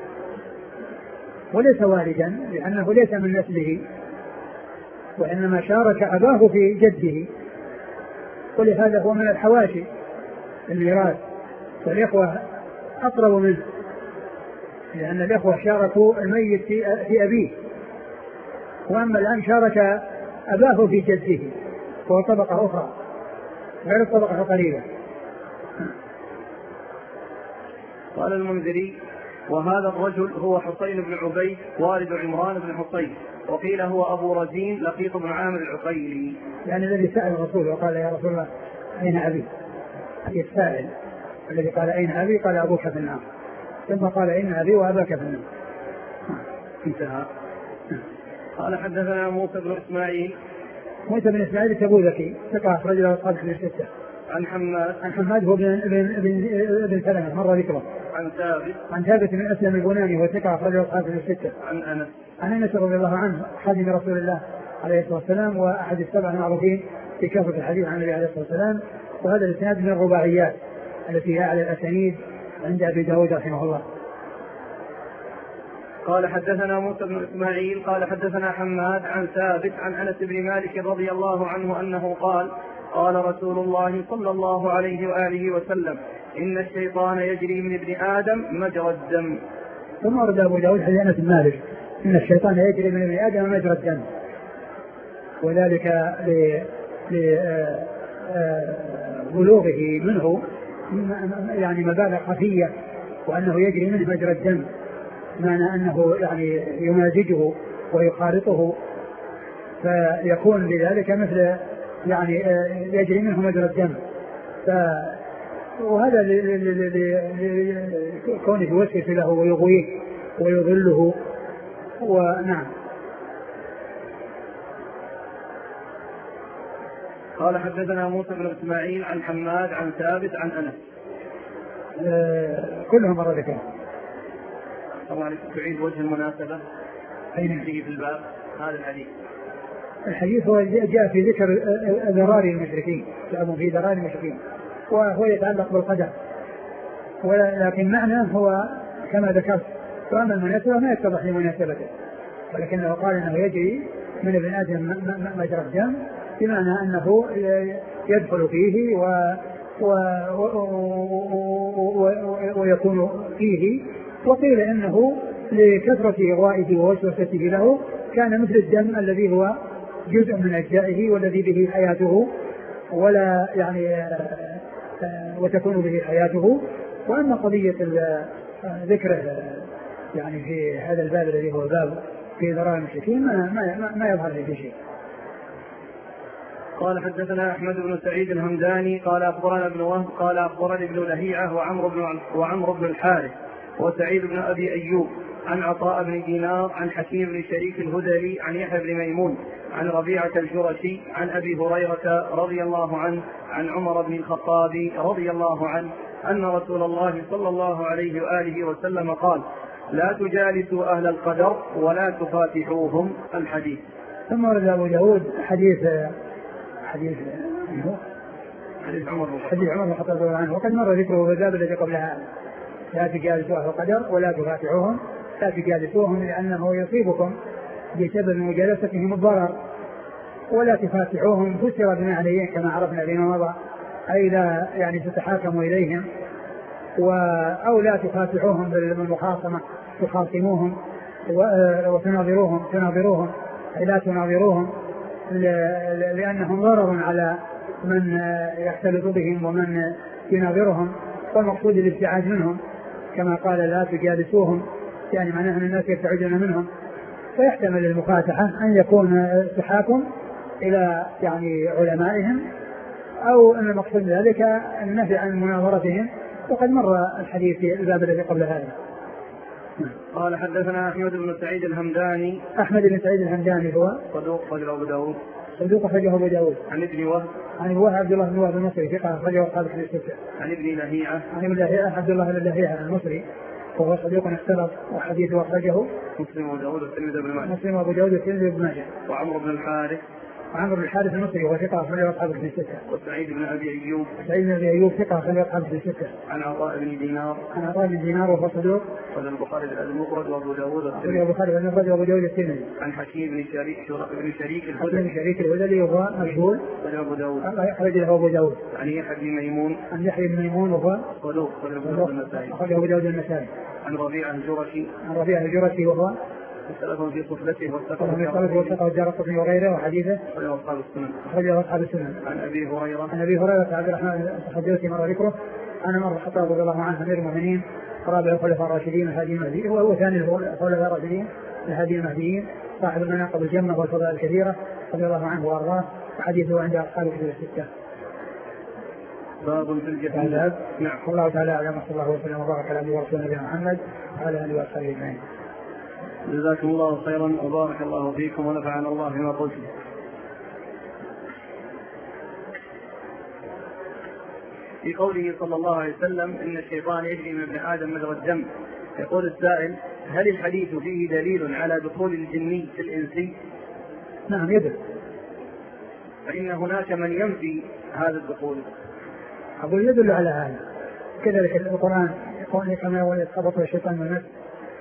وليس والدا لأنه ليس من نسله، وإنما شارك أباه في جده، ولهذا هو من الحواشي الميراث، والإخوة أقرب منه، لأن الإخوة شاركوا الميت في أبيه، وأما الآن شارك أباه في جده، وهو طبقة أخرى غير الطبقة القريبة. قال المنذري: وهذا الرجل هو حسين بن عبيد والد عمران بن حسين، وقيل هو أبو رزين لقيط بن عامر العقيلي. يعني الذي سأل الرسول وقال: يا رسول الله أين أبي؟ السائل الذي قال: أين أبي؟ قال: أبوك في النار، ثم قال: إن أبي وأباك في النار. انتهى. قال حدثنا موسى بن إسماعيل. موسى بن إسماعيل التبوذكي ثقة أخرج له أصحاب الكتب الستة. عن حماد هو بن سلمة مر ذكره. عن ثابت بن أسلم البناني هو ثقة أخرج له أصحاب الكتب الستة. عن أنس رضي الله عنه خادم رسول الله عليه الصلاة والسلام، وأحد السبع المعروفين في كثرة الحديث عن النبي عليه الصلاة والسلام، وهذا الإسناد من الرباعيات التي هي على الأسانيد عند أبي داود رحمه الله. قال حدثنا موسى بن إسماعيل قال حدثنا حماد عن ثابت عن أنس بن مالك رضي الله عنه أنه قال: قال رسول الله صلى الله عليه وآله وسلم: إن الشيطان يجري من ابن آدم مجرى الدم. ثم ورد أبو داود حديث أنس بن مالك: إن الشيطان يجري من ابن آدم مجرى الدم، وذلك لبلوغه منه يعني مبالغ خفية، وأنه يجري منه مجرى الدم، معنى أنه يعني يمازجه ويخالطه، فيكون بذلك مثل يعني يجري منه مجرى الدم. وهذا لكونه يوسوس له ويغويه ويضله. ونعم. قال حدثنا موسى بن إسماعيل عن حماد عن ثابت عن أنس. كلهم مرة ذكر. طبعا تعيد وجه المناسبة أين في الباب هذا الحديث هو جاء في ذكر ذراري المشركين، كلام في ذراري المشركين، وهو يتعلق بالقدر، ولكن معناه هو كما ذكرت، وأما المناسبة ما يتضح لمناسبته، ولكنه قال أنه يجري من ابن آدم مجرى الدم، بمعنى أنه يدخل فيه ويكون فيه. وقيل إنه لكثرة غائه ووسوسته له كان مثل الدم الذي هو جزء من أجزائه والذي به حياته ولا يعني وتكون به حياته. وأما قضية ذكره يعني في هذا الباب الذي هو باب في ذرائع المشركين ما يظهر لي شيء. قال حدثنا أحمد بن سعيد الهمداني قال أخبرنا ابن وهب قال أخبرني ابن لهيعة وعمرو بن الحارث وسعيد بن أبي أيوب عن عطاء بن دينار عن حكيم بن شريك الهذلي عن يحيى بن ميمون عن ربيعة الجرشي عن أبي هريرة رضي الله عنه عن عمر بن الخطاب رضي الله عنه أن رسول الله صلى الله عليه وآله وسلم قال: لا تجالسوا أهل القدر ولا تفاتحوهم. الحديث. ثم ورد أبو داود حديث عمر بن الخطاب رضي الله عنه، وقد مر ذكره في الباب الذي قبلها: لا تجالسوا أهل القدر ولا تفاتحوهم. لا تجالسوهم لأنه يصيبكم بسبب مجالستهم الضرر، ولا تفاتحوهم فسر بمعنيين كما عرفنا فيما مضى، أي لا يعني تتحاكموا إليهم، أو لا تفاتحوهم بالمخاصمة تخاصموهم تناظروهم أي لا تناظروهم، لأنهم ضرر على من يختلط بهم ومن يناظرهم، والمقصود الابتعاد منهم، كما قال: لا تجالسوهم، يعني معناه أن الناس يبتعدون منهم. فيحتمل المفاتحة أن يكون التحاكم إلى يعني علمائهم، أو أن المقصود ذلك النفي عن مناظرتهم، وقد مر الحديث في الباب الذي قبل هذا. قال حدثنا أحمد بن سعيد الهمداني. أحمد بن سعيد الهمداني هو صدوق أخرجه أبو داود. صدوق أخرجه أبو داود. عن ابن وهب. عن وهب عبد الله بن وهب المصري ثقة أخرجه أصحاب الكتب الستة. عن ابن لهيعة. عن ابن لهيعة عبد الله بن لهيعة المصري وهو صديق اختلط، وحديثه أخرجه مسلم وأبو داود والترمذي وابن ماجه. مسلم وأبو داود والترمذي وابن ماجه. وعمرو بن الحارث. وعمرو بن الحارث المصري وهو ثقة أخرجه أصحاب الكتب الستة. وسعيد بن أبي أيوب. سعيد بن أبي أيوب ثقة أخرجه أصحاب الكتب الستة. عن عطاء بن دينار. عن عطاء بن دينار وهو صدوق. وابن البخاري المفرد وأبو داود الترمذي. البخاري المفرد وأبو داود الترمذي. عن حكيم بن شريك الهذلي وهو مجهول. أبو داود. أخرجه أبو داود. عن يحيى بن ميمون. عن يحيى بن ميمون وهو صدوق أخرجه أبو داود النسائي. عن ربيعة الجرشي. عن ربيعة الجرشي وهو اختلفوا في صحبته واتقوا الدارقطني وغيره وحديثه أخرجه أصحاب السنن. عن أبي هريرة. عن أبي هريرة عبد الرحمن الصدوسي مر ذكره أن عمر بن الخطاب رضي الله عنه أمير المؤمنين رابع الخلفاء الراشدين الهادي المهدي هو ثاني الخلفاء الراشدين الهادي المهديين صاحب المناقب الجمة والفضائل الكثيرة رضي الله عنه وأرضاه وحديثه عند أصحاب الكتب الستة. باب في الجهاد. نعم. الله تعالى أعلم صلى الله وسلم وبارك على نبينا ورسولنا نبينا محمد وعلى آله وصحبه أجمعين. جزاكم الله خيرا وبارك الله فيكم ونفعنا الله بما قلتم. في قوله صلى الله عليه وسلم إن الشيطان يجري من ابن آدم مجرى الدم، يقول السائل: هل الحديث فيه دليل على دخول الجني في الإنسي؟ نعم يدل. فإن هناك من ينفي هذا الدخول. أقول يدل على هذا. كذلك القرآن يقول كما يتخبط الشيطان من النفس.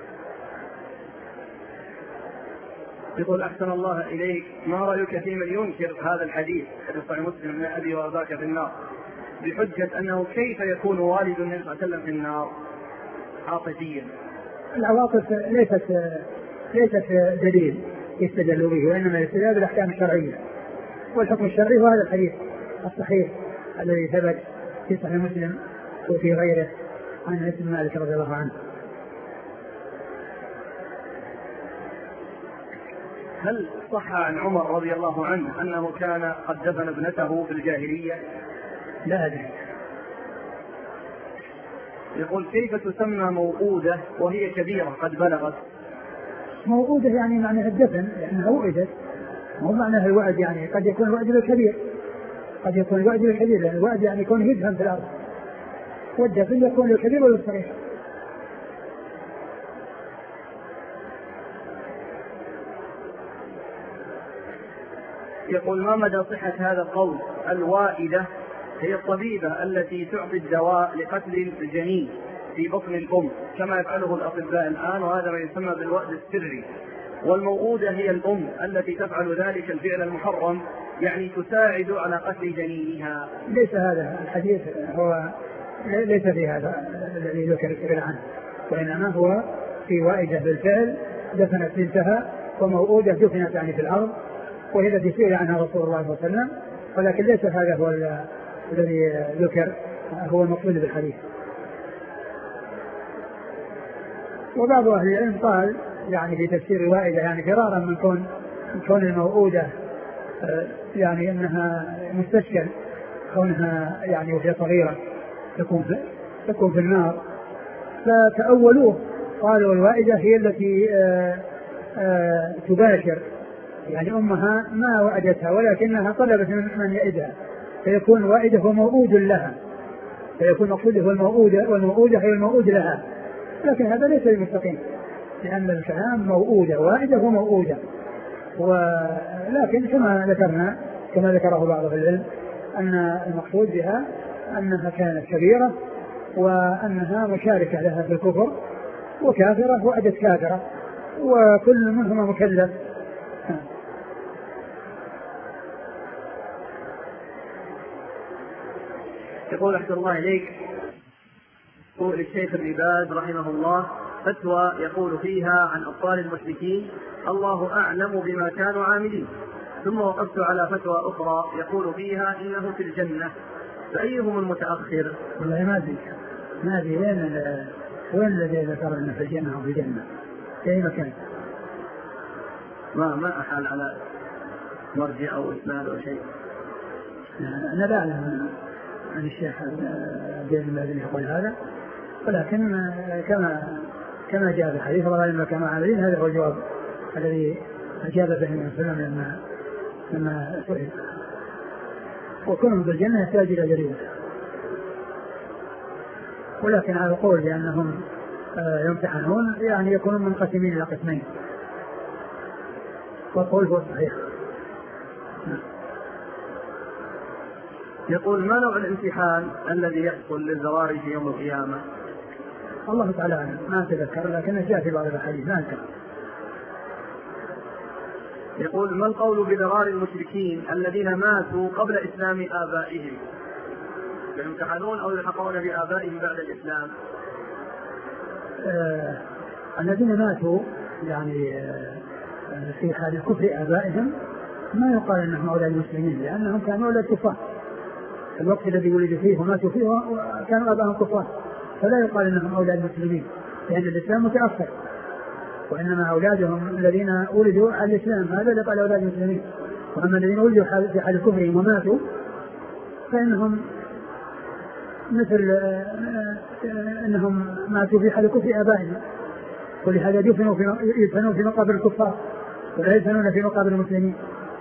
يقول: أحسن الله إليك، ما رأيك في من ينكر هذا الحديث حديث صحيح مسلم من أبي وأباك في النار بحجة أنه كيف يكون والد النبي صلى الله عليه وسلم في النار عاطفيا؟ العواطف ليست دليل يستدل به، وإنما يستدل بالأحكام الشرعية، والحكم الشرعي هو هذا الحديث الصحيح الذي ثبت في صحيح مسلم وفي غيره عن أنس بن مالك رضي الله عنه. هل صح عن عمر رضي الله عنه أنه كان قد دفن ابنته في الجاهلية؟ لا أدري. يقول: كيف تسمى موؤودة وهي كبيرة قد بلغت؟ موؤودة يعني معناها الدفن، لأنها وئدت، مو معناها الوعد، يعني قد يكون الوعد الكبير، قد يكون الوعد الكبير، لأن الوعد يعني يكون يدفن في الأرض، والدفن يكون الكبير ولا الصغير. يقول: ما مدى صحة هذا القول؟ الوائدة هي الطبيبة التي تعطي الدواء لقتل الجنين في بطن الأم كما يفعله الأطباء الآن، وهذا ما يسمى بالوأد السري. والموؤودة هي الأم التي تفعل ذلك الفعل المحرم، يعني تساعد على قتل جنينها. ليس هذا الحديث هو ليس في هذا الذي ذكر عنه، وإنما هو في وائدة بالفعل دفنت بنتها، وموؤودة دفنت يعني في الأرض، وهي التي سئل عنها رسول الله صلى الله عليه وسلم، ولكن ليس هذا هو الذي ذكر هو المقصود بالحديث. وبعض أهل العلم قال يعني في تفسير الوائدة يعني فرارا من كون الموؤودة يعني أنها مستشكل كونها يعني وهي صغيرة تكون في النار، فتأولوه قالوا الوائدة هي التي تباشر، يعني أمها ما وأدتها ولكنها طلبت من يئدها، فيكون وائدة هو موؤود لها، فيكون مقصوده هو الموؤودة، والموؤودة هي الموؤود لها، لكن هذا ليس المستقيم، لأن الكلام موؤودة وائدة وموؤودة، ولكن كما ذكره بعض العلم أن المقصود بها أنها كانت كبيرة وأنها مشاركة لها في الكفر، وكافرة وأدت كافرة، وكل منهما مكلف. يقول: أحسن الله إليك، يقول الشيخ ابن باز رحمه الله فتوى يقول فيها عن أبطال المشركين: الله أعلم بما كانوا عاملين، ثم وقفت على فتوى أخرى يقول فيها إنه في الجنة، فأيهم المتأخر؟ والله ما أدري وين الذي ذكر أنه في الجنة أو في الجنة في أي مكان، ما أحال على مرجع أو إسناد أو شيء. أنا لا أعلم عن الشيخ بن باز يقول هذا، ولكن كما جاء في الحديث والله كما عاملين، هذا هو الجواب الذي أجاب به النبي صلى الله عليه وسلم لما سئل. وكونهم بالجنة يحتاج إلى دليل، ولكن على القول بأنهم يمتحنون يعني يكونون منقسمين إلى قسمين، والقول هو صحيح. يقول ما نوع الامتحان الذي يحصل للذراري في يوم القيامة؟ الله تعالى أعلم، ما أتذكر، لكن جاء في بعض الأحاديث ما أذكر. يقول ما القول بذرار المشركين الذين ماتوا قبل إسلام آبائهم، يمتحنون أو يلحقون بآبائهم بعد الإسلام؟ الذين ماتوا يعني في حال كفر آبائهم ما يقال أنهم أولاد المسلمين، لأنهم كانوا أولاد كفار في الوقت الذي ولدوا فيه وماتوا فيه وكانوا آبائهم كفار، فلا يقال أنهم أولاد المسلمين لأن الإسلام متأخر، وإنما أولادهم الذين ولدوا على الإسلام هذا اللي قال أولاد المسلمين. وأما الذين ولدوا في حال كفرهم وماتوا فإنهم مثل أنهم ماتوا في حال كفر آبائهم، ولهذا يدفنون في مقابر الكفار ولا يدفنون في مقابر المسلمين.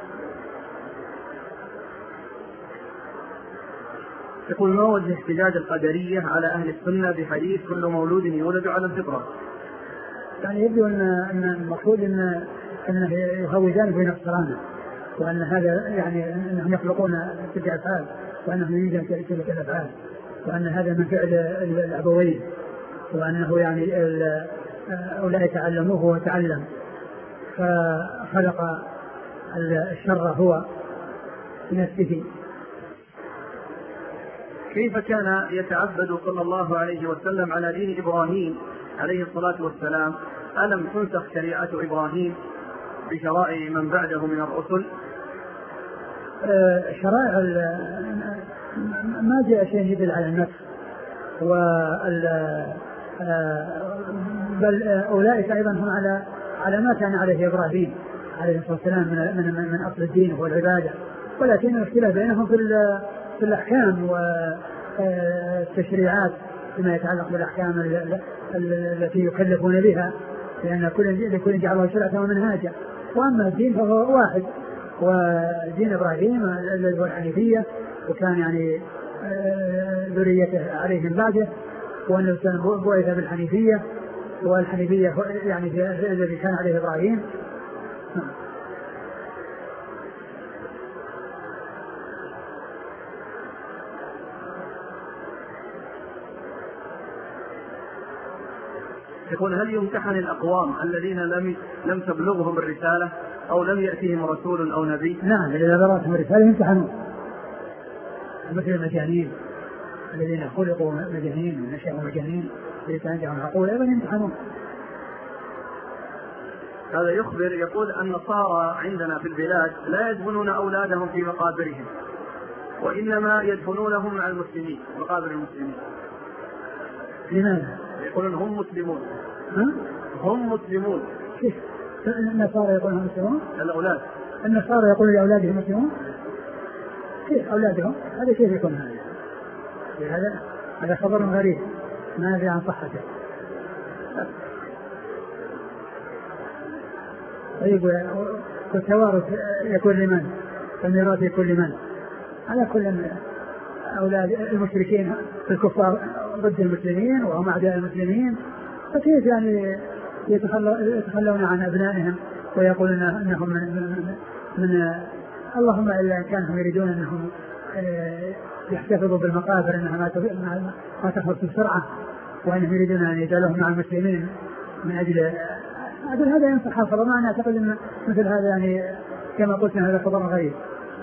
يقول ما وجه احتجاج القدرية على أهل السنة بحديث كل مولود يولد على الفطرة؟ يعني يبدو أن المقصود أنه يهوجان في نفسرانه، وأن هذا يعني أنهم يخلقون تلك الأفعال وأنهم يوجدون تلك الأفعال، وأن هذا من فعل الأبوين، وأنه يعني أولئك تعلموه وتعلم فخلق الشر هو بنفسه. كيف كان يتعبد صلى الله عليه وسلم على دين إبراهيم عليه الصلاة والسلام؟ ألم تنسخ شريعة إبراهيم بشرائع من بعده من الرسل؟ شرائع ما جاء شيء يدل على النسخ، بل أولئك أيضا هم على ما كان عليه إبراهيم عليه الصلاة والسلام من أصل الدين والعبادة، ولكن الاختلاف بينهم في الأحكام والتشريعات فيما يتعلق بالأحكام التي يكلفون بها، لأن لكل جعله شرعة ومنهاجا. وأما الدين فهو واحد، ودين إبراهيم الذي هو الحنيفية، وكان يعني ذريته عليهم بعده، وأنه بعث بالحنيفية، والحنيفية يعني الذي كان عليه إبراهيم. يقول هل يمتحن الأقوام الذين لم تبلغهم الرسالة أو لم يأتيهم رسول أو نبي؟ نعم، إذا بلغتهم الرسالة يمتحنون، مثل المجانين الذين خلقوا مجانين ونشأوا مجانين ليتنجحوا العقول أيضا يمتحنون. هذا يخبر يقول النصارى عندنا في البلاد لا يدفنون أولادهم في مقابرهم، وإنما يدفنونهم مع المسلمين مقابر المسلمين. لماذا؟ يقولون هم مسلمون. هم مسلمون. كيف النصارى يقولون هم مسلمون؟ الأولاد النصارى يقولون لأولادهم مسلمون؟ كيف أولادهم؟ هذا كيف يكون هذا خبر غريب ما أدري عن صحته. طيب والتوارث يكون لمن؟ والميراث يكون لمن؟ على كل أولاد المشركين الكفار ضد المسلمين وهم أعداء المسلمين، فكيف يعني يتخلون عن أبنائهم ويقولون أنهم من اللهم إلا كانهم يريدون أنهم يحتفظوا بالمقابر أنها ما تخلص بسرعة، وأنهم يريدون أن يجعلوهم مع المسلمين من أجل هذا ينصح حصل. ما أنا أعتقد أن مثل هذا يعني كما قلت هذا خبر غريب.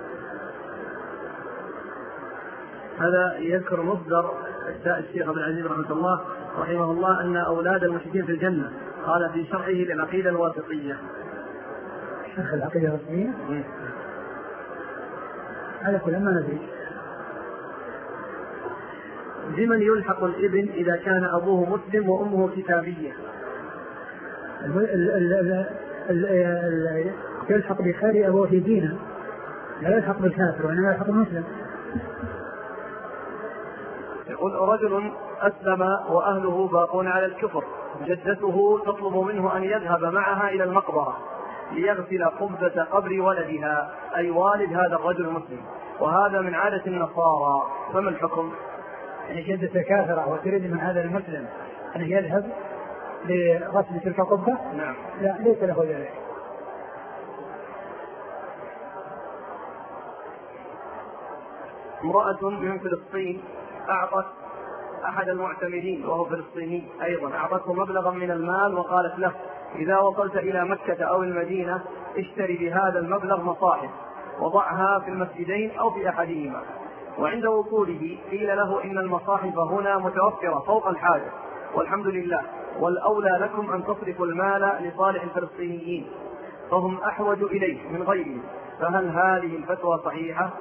هذا يذكر مصدر الشيخ عبد العزيز رحمه الله رحمه الله أن أولاد المشركين في الجنة، قال في شرحه للعقيدة الواسطية. شرح العقيدة الواسطية على كل ما ندري. بمن يلحق الابن إذا كان أبوه مسلم وأمه كتابية؟ يلحق بخير أبوه في دينه، لا يلحق بالكافر وإنما يلحق بالمسلم. يقول رجل أسلم وأهله باقون على الكفر، جدته تطلب منه أن يذهب معها إلى المقبرة ليغسل قبة قبر ولدها، أي والد هذا الرجل المسلم، وهذا من عادة النصارى، فما الحكم؟ يعني جدته كافرة وتريد من هذا المسلم أن يذهب لغسل تلك القبة؟ نعم. لا، ليس له ذلك. امرأة من فلسطين أعطت أحد المعتمرين وهو فلسطيني أيضا، أعطته مبلغا من المال وقالت له إذا وصلت إلى مكة أو المدينة اشتري بهذا المبلغ مصاحف وضعها في المسجدين أو في أحدهما. وعند وصوله قيل له إن المصاحف هنا متوفرة فوق الحاجة والحمد لله، والأولى لكم أن تصرفوا المال لصالح الفلسطينيين فهم أحوج إليه من غيره، فهل هذه الفتوى صحيحة؟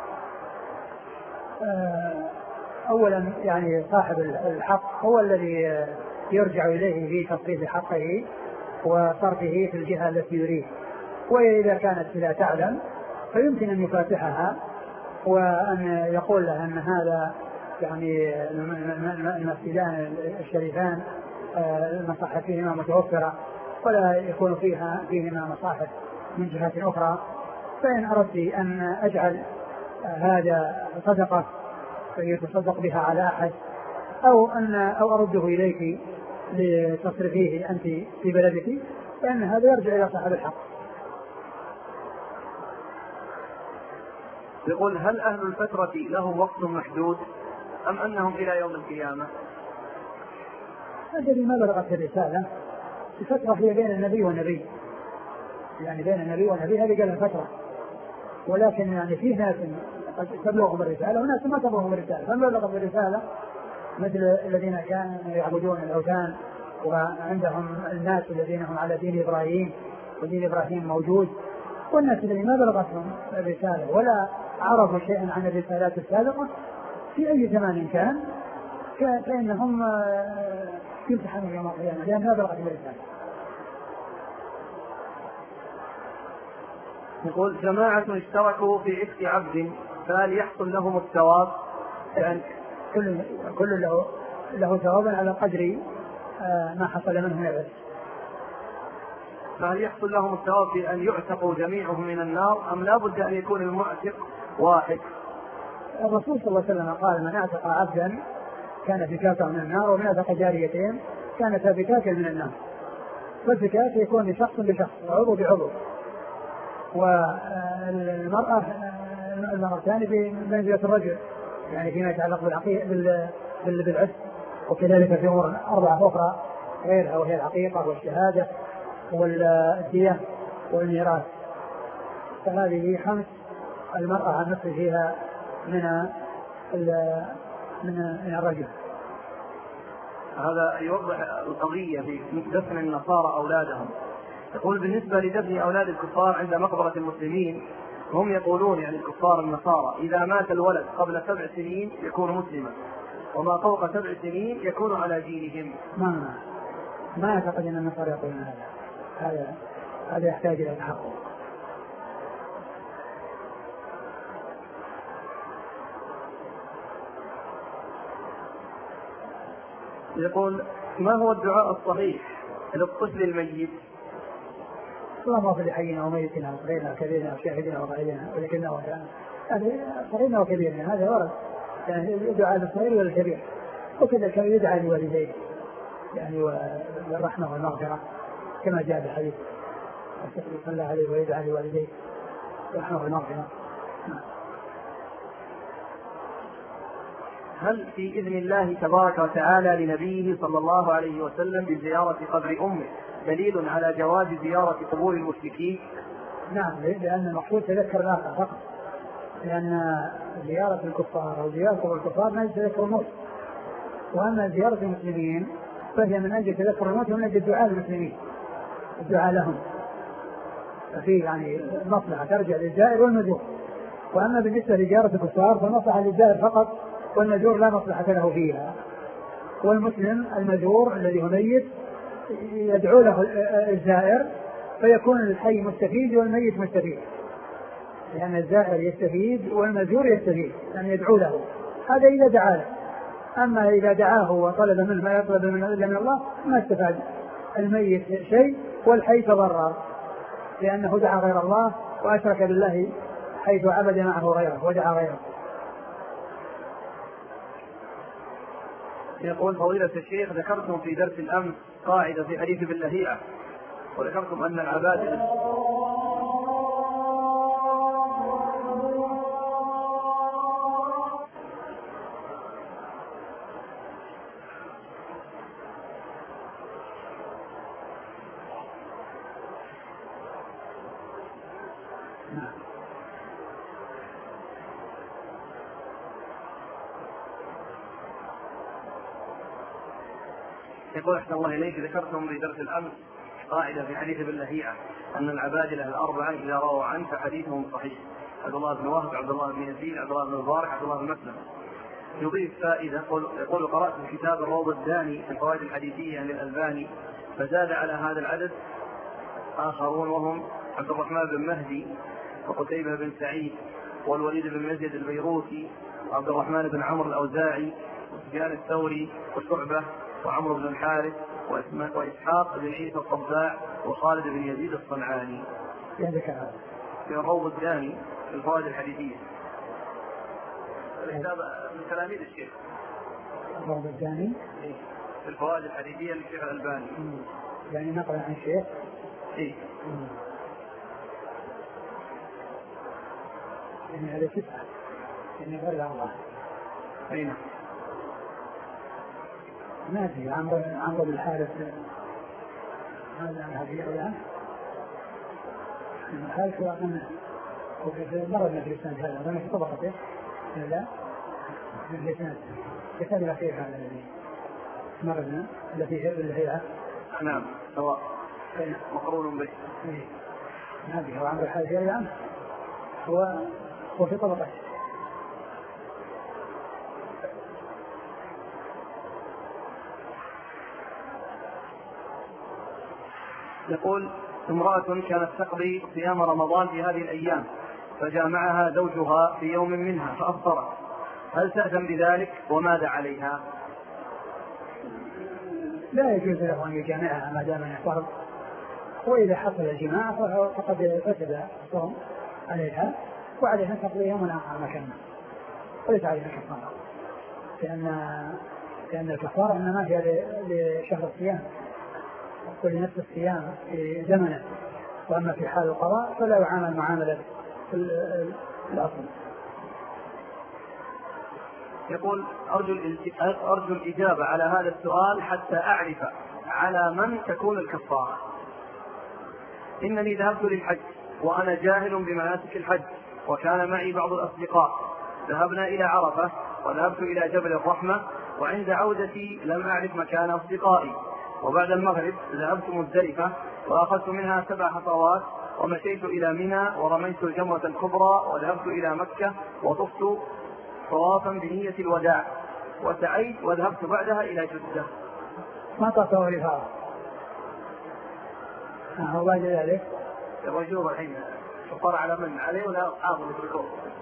أولا يعني صاحب الحق هو الذي يرجع إليه في تصريف حقه وصرفه في الجهة التي يريد، وإذا كانت لا تعلم فيمكن أن يفاتحها وأن يقول لها أن هذا يعني المسجدان الشريفان المصاحف فيهما متوفرة ولا يكون فيهما مصاحف من جهة أخرى، فإن أردت أن أجعل هذا صدقة يتصدق بها على أحد أو أرده إليك لتصرفيه أنت في بلدك، فإن هذا يرجع إلى صاحب الحق. يقول هل أهل الفترة لهم وقت محدود أم أنهم إلى يوم القيامة؟ الذي ما بلغت الرسالة الفترة هي بين النبي والنبي، يعني بين النبي والنبي هذه قال الفترة، ولكن يعني فيه ناس قد تبلغهم الرسالة وناس ما تبلغهم الرسالة، فما بلغت الرسالة مثل الذين كانوا يعبدون الأوثان وعندهم الناس الذين هم على دين إبراهيم ودين إبراهيم موجود، والناس الذين ما بلغتهم الرسالة ولا عرفوا شيئا عن الرسالات السابقة في أي زمان كان فإنهم يمتحنون يوم القيامة لأن ما بلغتهم الرسالة. يقول جماعة اشتركوا في عتق عبد فهل يحصل لهم الثواب؟ يعني كل له ثواب على قدر ما حصل منه من العتق. فهل يحصل لهم الثواب بأن يعتقوا جميعهم من النار أم لا بد أن يكون المعتق واحد؟ الرسول صلى الله عليه وسلم قال من اعتق عبدا كان فكاكا من النار ومن اعتق جاريتين كانتا فكاكا من النار، فالفكاك يكون لشخص بشخص وعضو بعضو، والمرأتان بمنزلة الرجل يعني فيما يتعلق بالعتق، وكذلك في أمور 4 أخرى غيرها وهي العقيقة والشهادة والدية والميراث، فهذه 5 المرأة عن نصف فيها من الرجل. هذا يوضح القضية في دفن النصارى أولادهم. يقول بالنسبة لدفن أولاد الكفار عند مقبرة المسلمين هم يقولون يعني الكفار النصارى إذا مات الولد قبل 7 سنين يكون مسلما وما فوق 7 سنين يكون على دينهم. ما أعتقد أن النصارى يقولون هذا يحتاج إلى تحقق. يقول ما هو الدعاء الصحيح للطفل الميت؟ اللهم اغفر لحينا وميتنا وصغيرنا وكبيرنا وشاهدنا وغائبنا ولكننا وكان صغيرنا وكبيرنا، هذا ورد يعني الدعاء للصغير والكبير، وكذا كان يدعى لوالديه يعني والرحمة والمغفرة كما جاء بالحديث صلى الله عليه ويدعى لوالديه والرحمة والمغفرة. هل في إذن الله تبارك وتعالى لنبيه صلى الله عليه وسلم بزيارة قبر أمه دليل على جواز زيارة قبور المشركين؟ نعم، لأن المقصود تذكر الآخر فقط، لأن زيارة الكفار أو زيارة قبور الكفار ما يتذكر الموت، وأما زيارة المسلمين فهي من أجل تذكر الموت ومن أجل دعاء المسلمين الدعاء لهم، ففي يعني مصلحة ترجع للزائر والمزور. وأما بالنسبة لزيارة الكفار فمصلحة للزائر فقط والمزور لا مصلحة له فيها، والمسلم المزور الذي هو ميت يدعو له الزائر فيكون الحي مستفيد والميت مستفيد، لأن الزائر يستفيد والمزور يستفيد يعني يدعو له، هذا إذا دعا له. أما إذا دعاه وطلب منه ما يطلب منه إلا من الله ما استفاد الميت شيء والحي تضرر، لأنه دعا غير الله وأشرك بالله حيث عبد معه غيره ودعا غيره. يقول فضيلة الشيخ ذكرتم في درس الأمس قاعدة في حديث باللهيعة وذكرتم أن العبادة يقول أحسن الله إليك، ذكرتم في درس الأمس قاعدة في حديث ابن لهيعة أن العبادلة الأربعة إذا رووا عنه فحديثهم صحيح، عبد الله بن وهب، عبد الله بن يزيد، عبد الله بن مبارك، عبد الله بن مسلم. يضيف فائدة، يقول قرأت في كتاب الروض الداني في الفوائد الحديثية للألباني فزاد على هذا العدد آخرون وهم عبد الرحمن بن مهدي وقتيبة بن سعيد والوليد بن مزيد البيروتي وعبد الرحمن بن عمرو الأوزاعي وسفيان الثوري وشعبة وعمرو بن الحارث وإسحاق بن عيسى الطباع وخالد بن يزيد الصنعاني. في الروض الداني في الفوائد الحديثية من تلاميذ الشيخ. الروض الداني في الفوائد الحديثية للشيخ الألباني. يعني نقل عن الشيخ. إيه. يعني هذا 9 يعني غير الله. أين؟ ما أدري عمرو بن الحارث هذا الآن الحارث مرضنا في الإسلام هذا أنا في طبقته لا في الإسلام كتاب الأخير هذا الذي مرضنا التي هي نعم سواء مقرون به. هذه هو عمرو الحارث الآن هو في طبقته. يقول امرأة كانت تقضي صيام رمضان في هذه الأيام فجامعها زوجها في يوم منها فأفطرت، هل تأثم بذلك وماذا عليها؟ لا يجوز له أن يجامعها ما دام فرض، وإذا حصل الجماع فقد فسد الصوم عليها وعليها تقضي يوم آخر مكانه وليس عليها كفارة، لأن الكفارة إنما هي لشهر الصيام ولنفس الصيام في زمنه، وأما في حال القضاء فلا يعامل معاملة الأصل. يقول أرجو الإجابة على هذا السؤال حتى أعرف على من تكون الكفارة. إنني ذهبت للحج وأنا جاهل بمناسك الحج، وكان معي بعض الأصدقاء، ذهبنا إلى عرفة وذهبت إلى جبل الرحمة، وعند عودتي لم أعرف مكان أصدقائي، وبعد المغرب ذهبت مزدلفة وأخذت منها 7 خطوات ومشيت إلى منى ورميت الجمرة الكبرى وذهبت إلى مكة وطفت طوافا بنية الوداع وسعيت وذهبت بعدها إلى جدة. ما تطور لفاظ الله ذلك الرجوع الحين فطر على من عليه ولا أصحابه يتركوه؟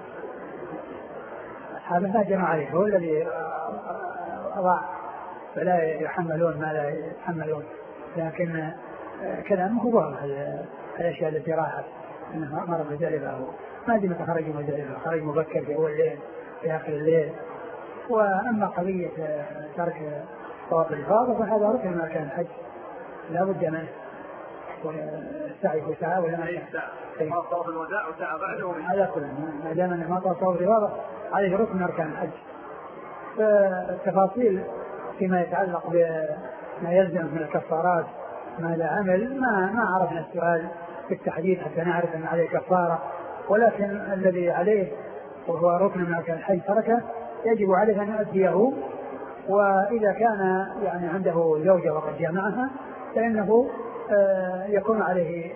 هذا هاجم عليه هو الذي أضاع فلا يحملون ما لا يحملون، لكن كلامه هو الأشياء التي راحت أنه أمر مزدلفة ما دمت خرج مزدلفة خرج مبكر في أول الليل في آخر الليل. وأما قضية ترك طواف الإفاضة فهذا ركن من أركان الحج لا بد منه، والسعي في ساعة ولا ما طواف الوداع وساعة بعده هذا كله ما دام أنه ما طواف الإفاضة عليه ركن من أركان الحج. فالتفاصيل فيما يتعلق بما يلزم من الكفارات ماذا عمل ما عرفنا السؤال بالتحديد حتى نعرف أن عليه كفارة، ولكن الذي عليه وهو ركن من أركان الحج تركه يجب عليه أن يؤديه، وإذا كان يعني عنده زوجة وقد جامعها فإنه يكون عليه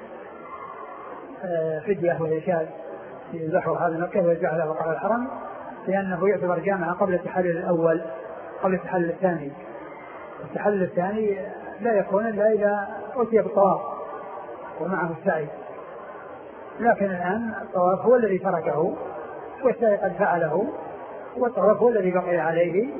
فدية وإرشاد يذبحه هذا مكة ويجعله وقع الحرم، لأنه يعتبر جامعة قبل التحلل الأول قبل التحلل الثاني. التحلل الثاني لا يكون إلا إذا أتي بالطواف ومعه السعي، لكن الآن الطواف هو الذي تركه والسعي قد فعله والطواف هو الذي بقي عليه.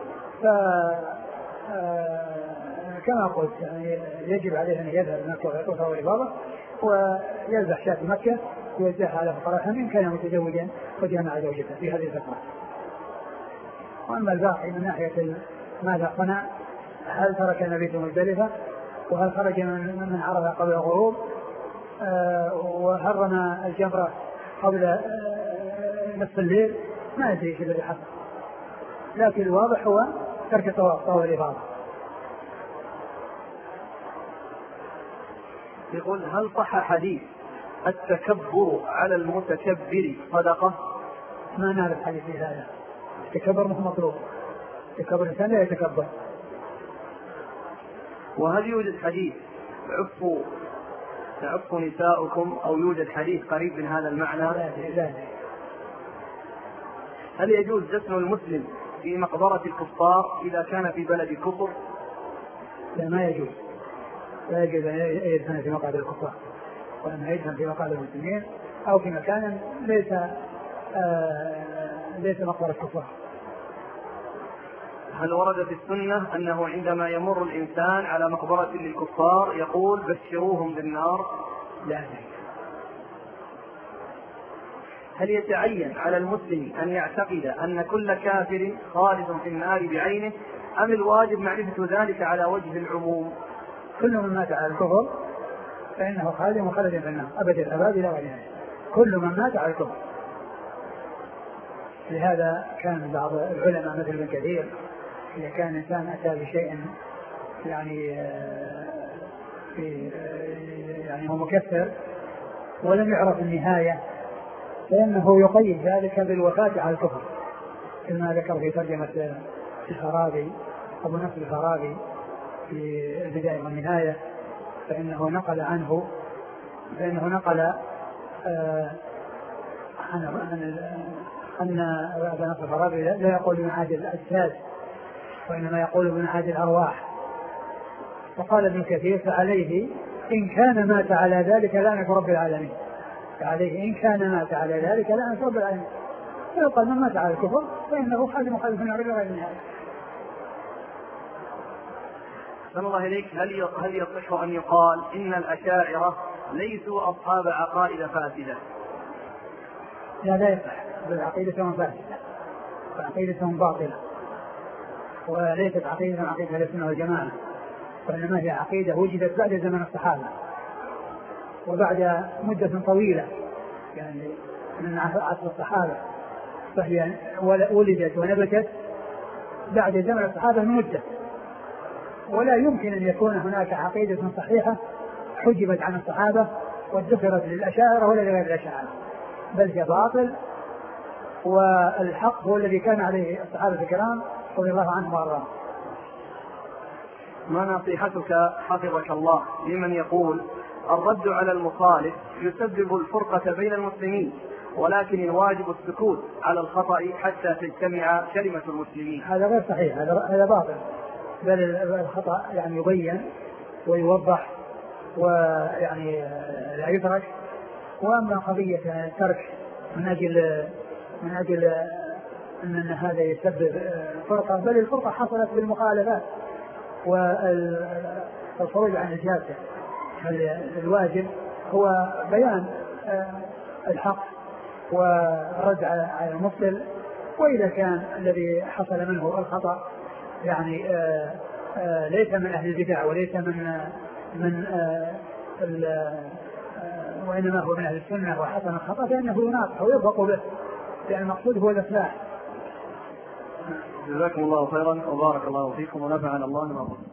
كما قلت يعني يجب عليه أن يذهب مكة ويطوف والإفاضة ويذبح شاة مكة ويوزعها على فقراء إن كان متزوجا وجامع زوجته في هذه الفترة. وأما الباقي من ناحية ماذا صنع، هل ترك مبيت مزدلفة وهل خرج من عرفة قبل الغروب وهل رمى الجمرة قبل نصف الليل، ما أدري ايش الذي حصل، لكن الواضح هو ترك طواف الإفاضة. يقول هل صح حديث التكبر على المتكبر صدقة؟ ما نعرف حديث هذا. التكبر مش مطلوب، التكبر الإنسان لا يتكبر، وهل يوجد حديث تعف نساؤكم أو يوجد حديث قريب من هذا المعنى؟ لا. هل يجوز دفن المسلم في مقبرة الكفار إذا كان في بلد الكفر؟ لا، ما يجوز. لا يجوز أن يدفن في مقابر الكفار، وأن يدفن في مقابر المسلمين أو في مكان ليس مقبرة الكفار. هل ورد في السنة أنه عندما يمر الإنسان على مقبرة للكفار يقول بشروهم بالنار؟ لا. هل يتعين على المسلم أن يعتقد أن كل كافر خالد في النار بعينه، أم الواجب معرفة ذلك على وجه العموم؟ كل من مات على الكفر فإنه خالد مخلد في النار أبد الأبد لا غير. كل من مات على الكفر. لهذا كان بعض العلماء مثل ابن كثير إذا كان الإنسان أتى بشيء يعني هو مكفر ولم يعرف النهاية فإنه يقيد ذلك بالوفاة على الكفر، كما ذكر في ترجمة الفارابي أبو نصر الفارابي في البداية والنهاية، فإنه نقل أن أبو نصر الفارابي لا يقول بمعاد الأجساد وإنما يقول بمعاد الأرواح. وقال ابن كثير فعليه إن كان مات على ذلك لعنة رب العالمين، فعليه إن كان مات على ذلك لعنة رب العالمين. فيقال من مات على الكفر فإنه خالد مخالف من غير النهاية. صلى الله إليك، هل يصح أن يقال إن الأشاعرة ليسوا أصحاب عقائد فاسدة؟ لا يصح، بل عقيدتهم فاسدة وعقيدتهم باطلة، وليست عقيدة أهل السنة والجماعة، وإنما هي عقيدة وجدت بعد زمن الصحابة وبعد مدة طويلة، يعني من عصر الصحابة، فهي ولدت ونبتت بعد زمن الصحابة من مدة، ولا يمكن أن يكون هناك عقيدة صحيحة حجبت عن الصحابة وادخرت للأشاعرة ولا لغير الأشاعرة، بل هي باطل، والحق هو الذي كان عليه الصحابة الكرام رضي الله عنهم وارضاهم. ما نصيحتك حفظك الله لمن يقول الرد على المخالف يسبب الفرقة بين المسلمين، ولكن الواجب السكوت على الخطأ حتى تجتمع كلمة المسلمين؟ هذا غير صحيح، هذا باطل، بل الخطأ يعني يبين ويوضح ويعني لا يترك. وأما قضية الترك من أجل أن هذا يسبب فرقة، بل الفرقة حصلت بالمخالفات والخروج عن الجادة. الواجب هو بيان الحق ورد على المبطل، وإذا كان الذي حصل منه الخطأ يعني ليس من أهل البدع وليس وإنما هو من أهل السنة وحسن الخطأ، فإنه يناصح ويضبط به، لأن المقصود هو الإصلاح. جزاكم الله خيرا وبارك الله فيكم ونفعنا الله ما قلت.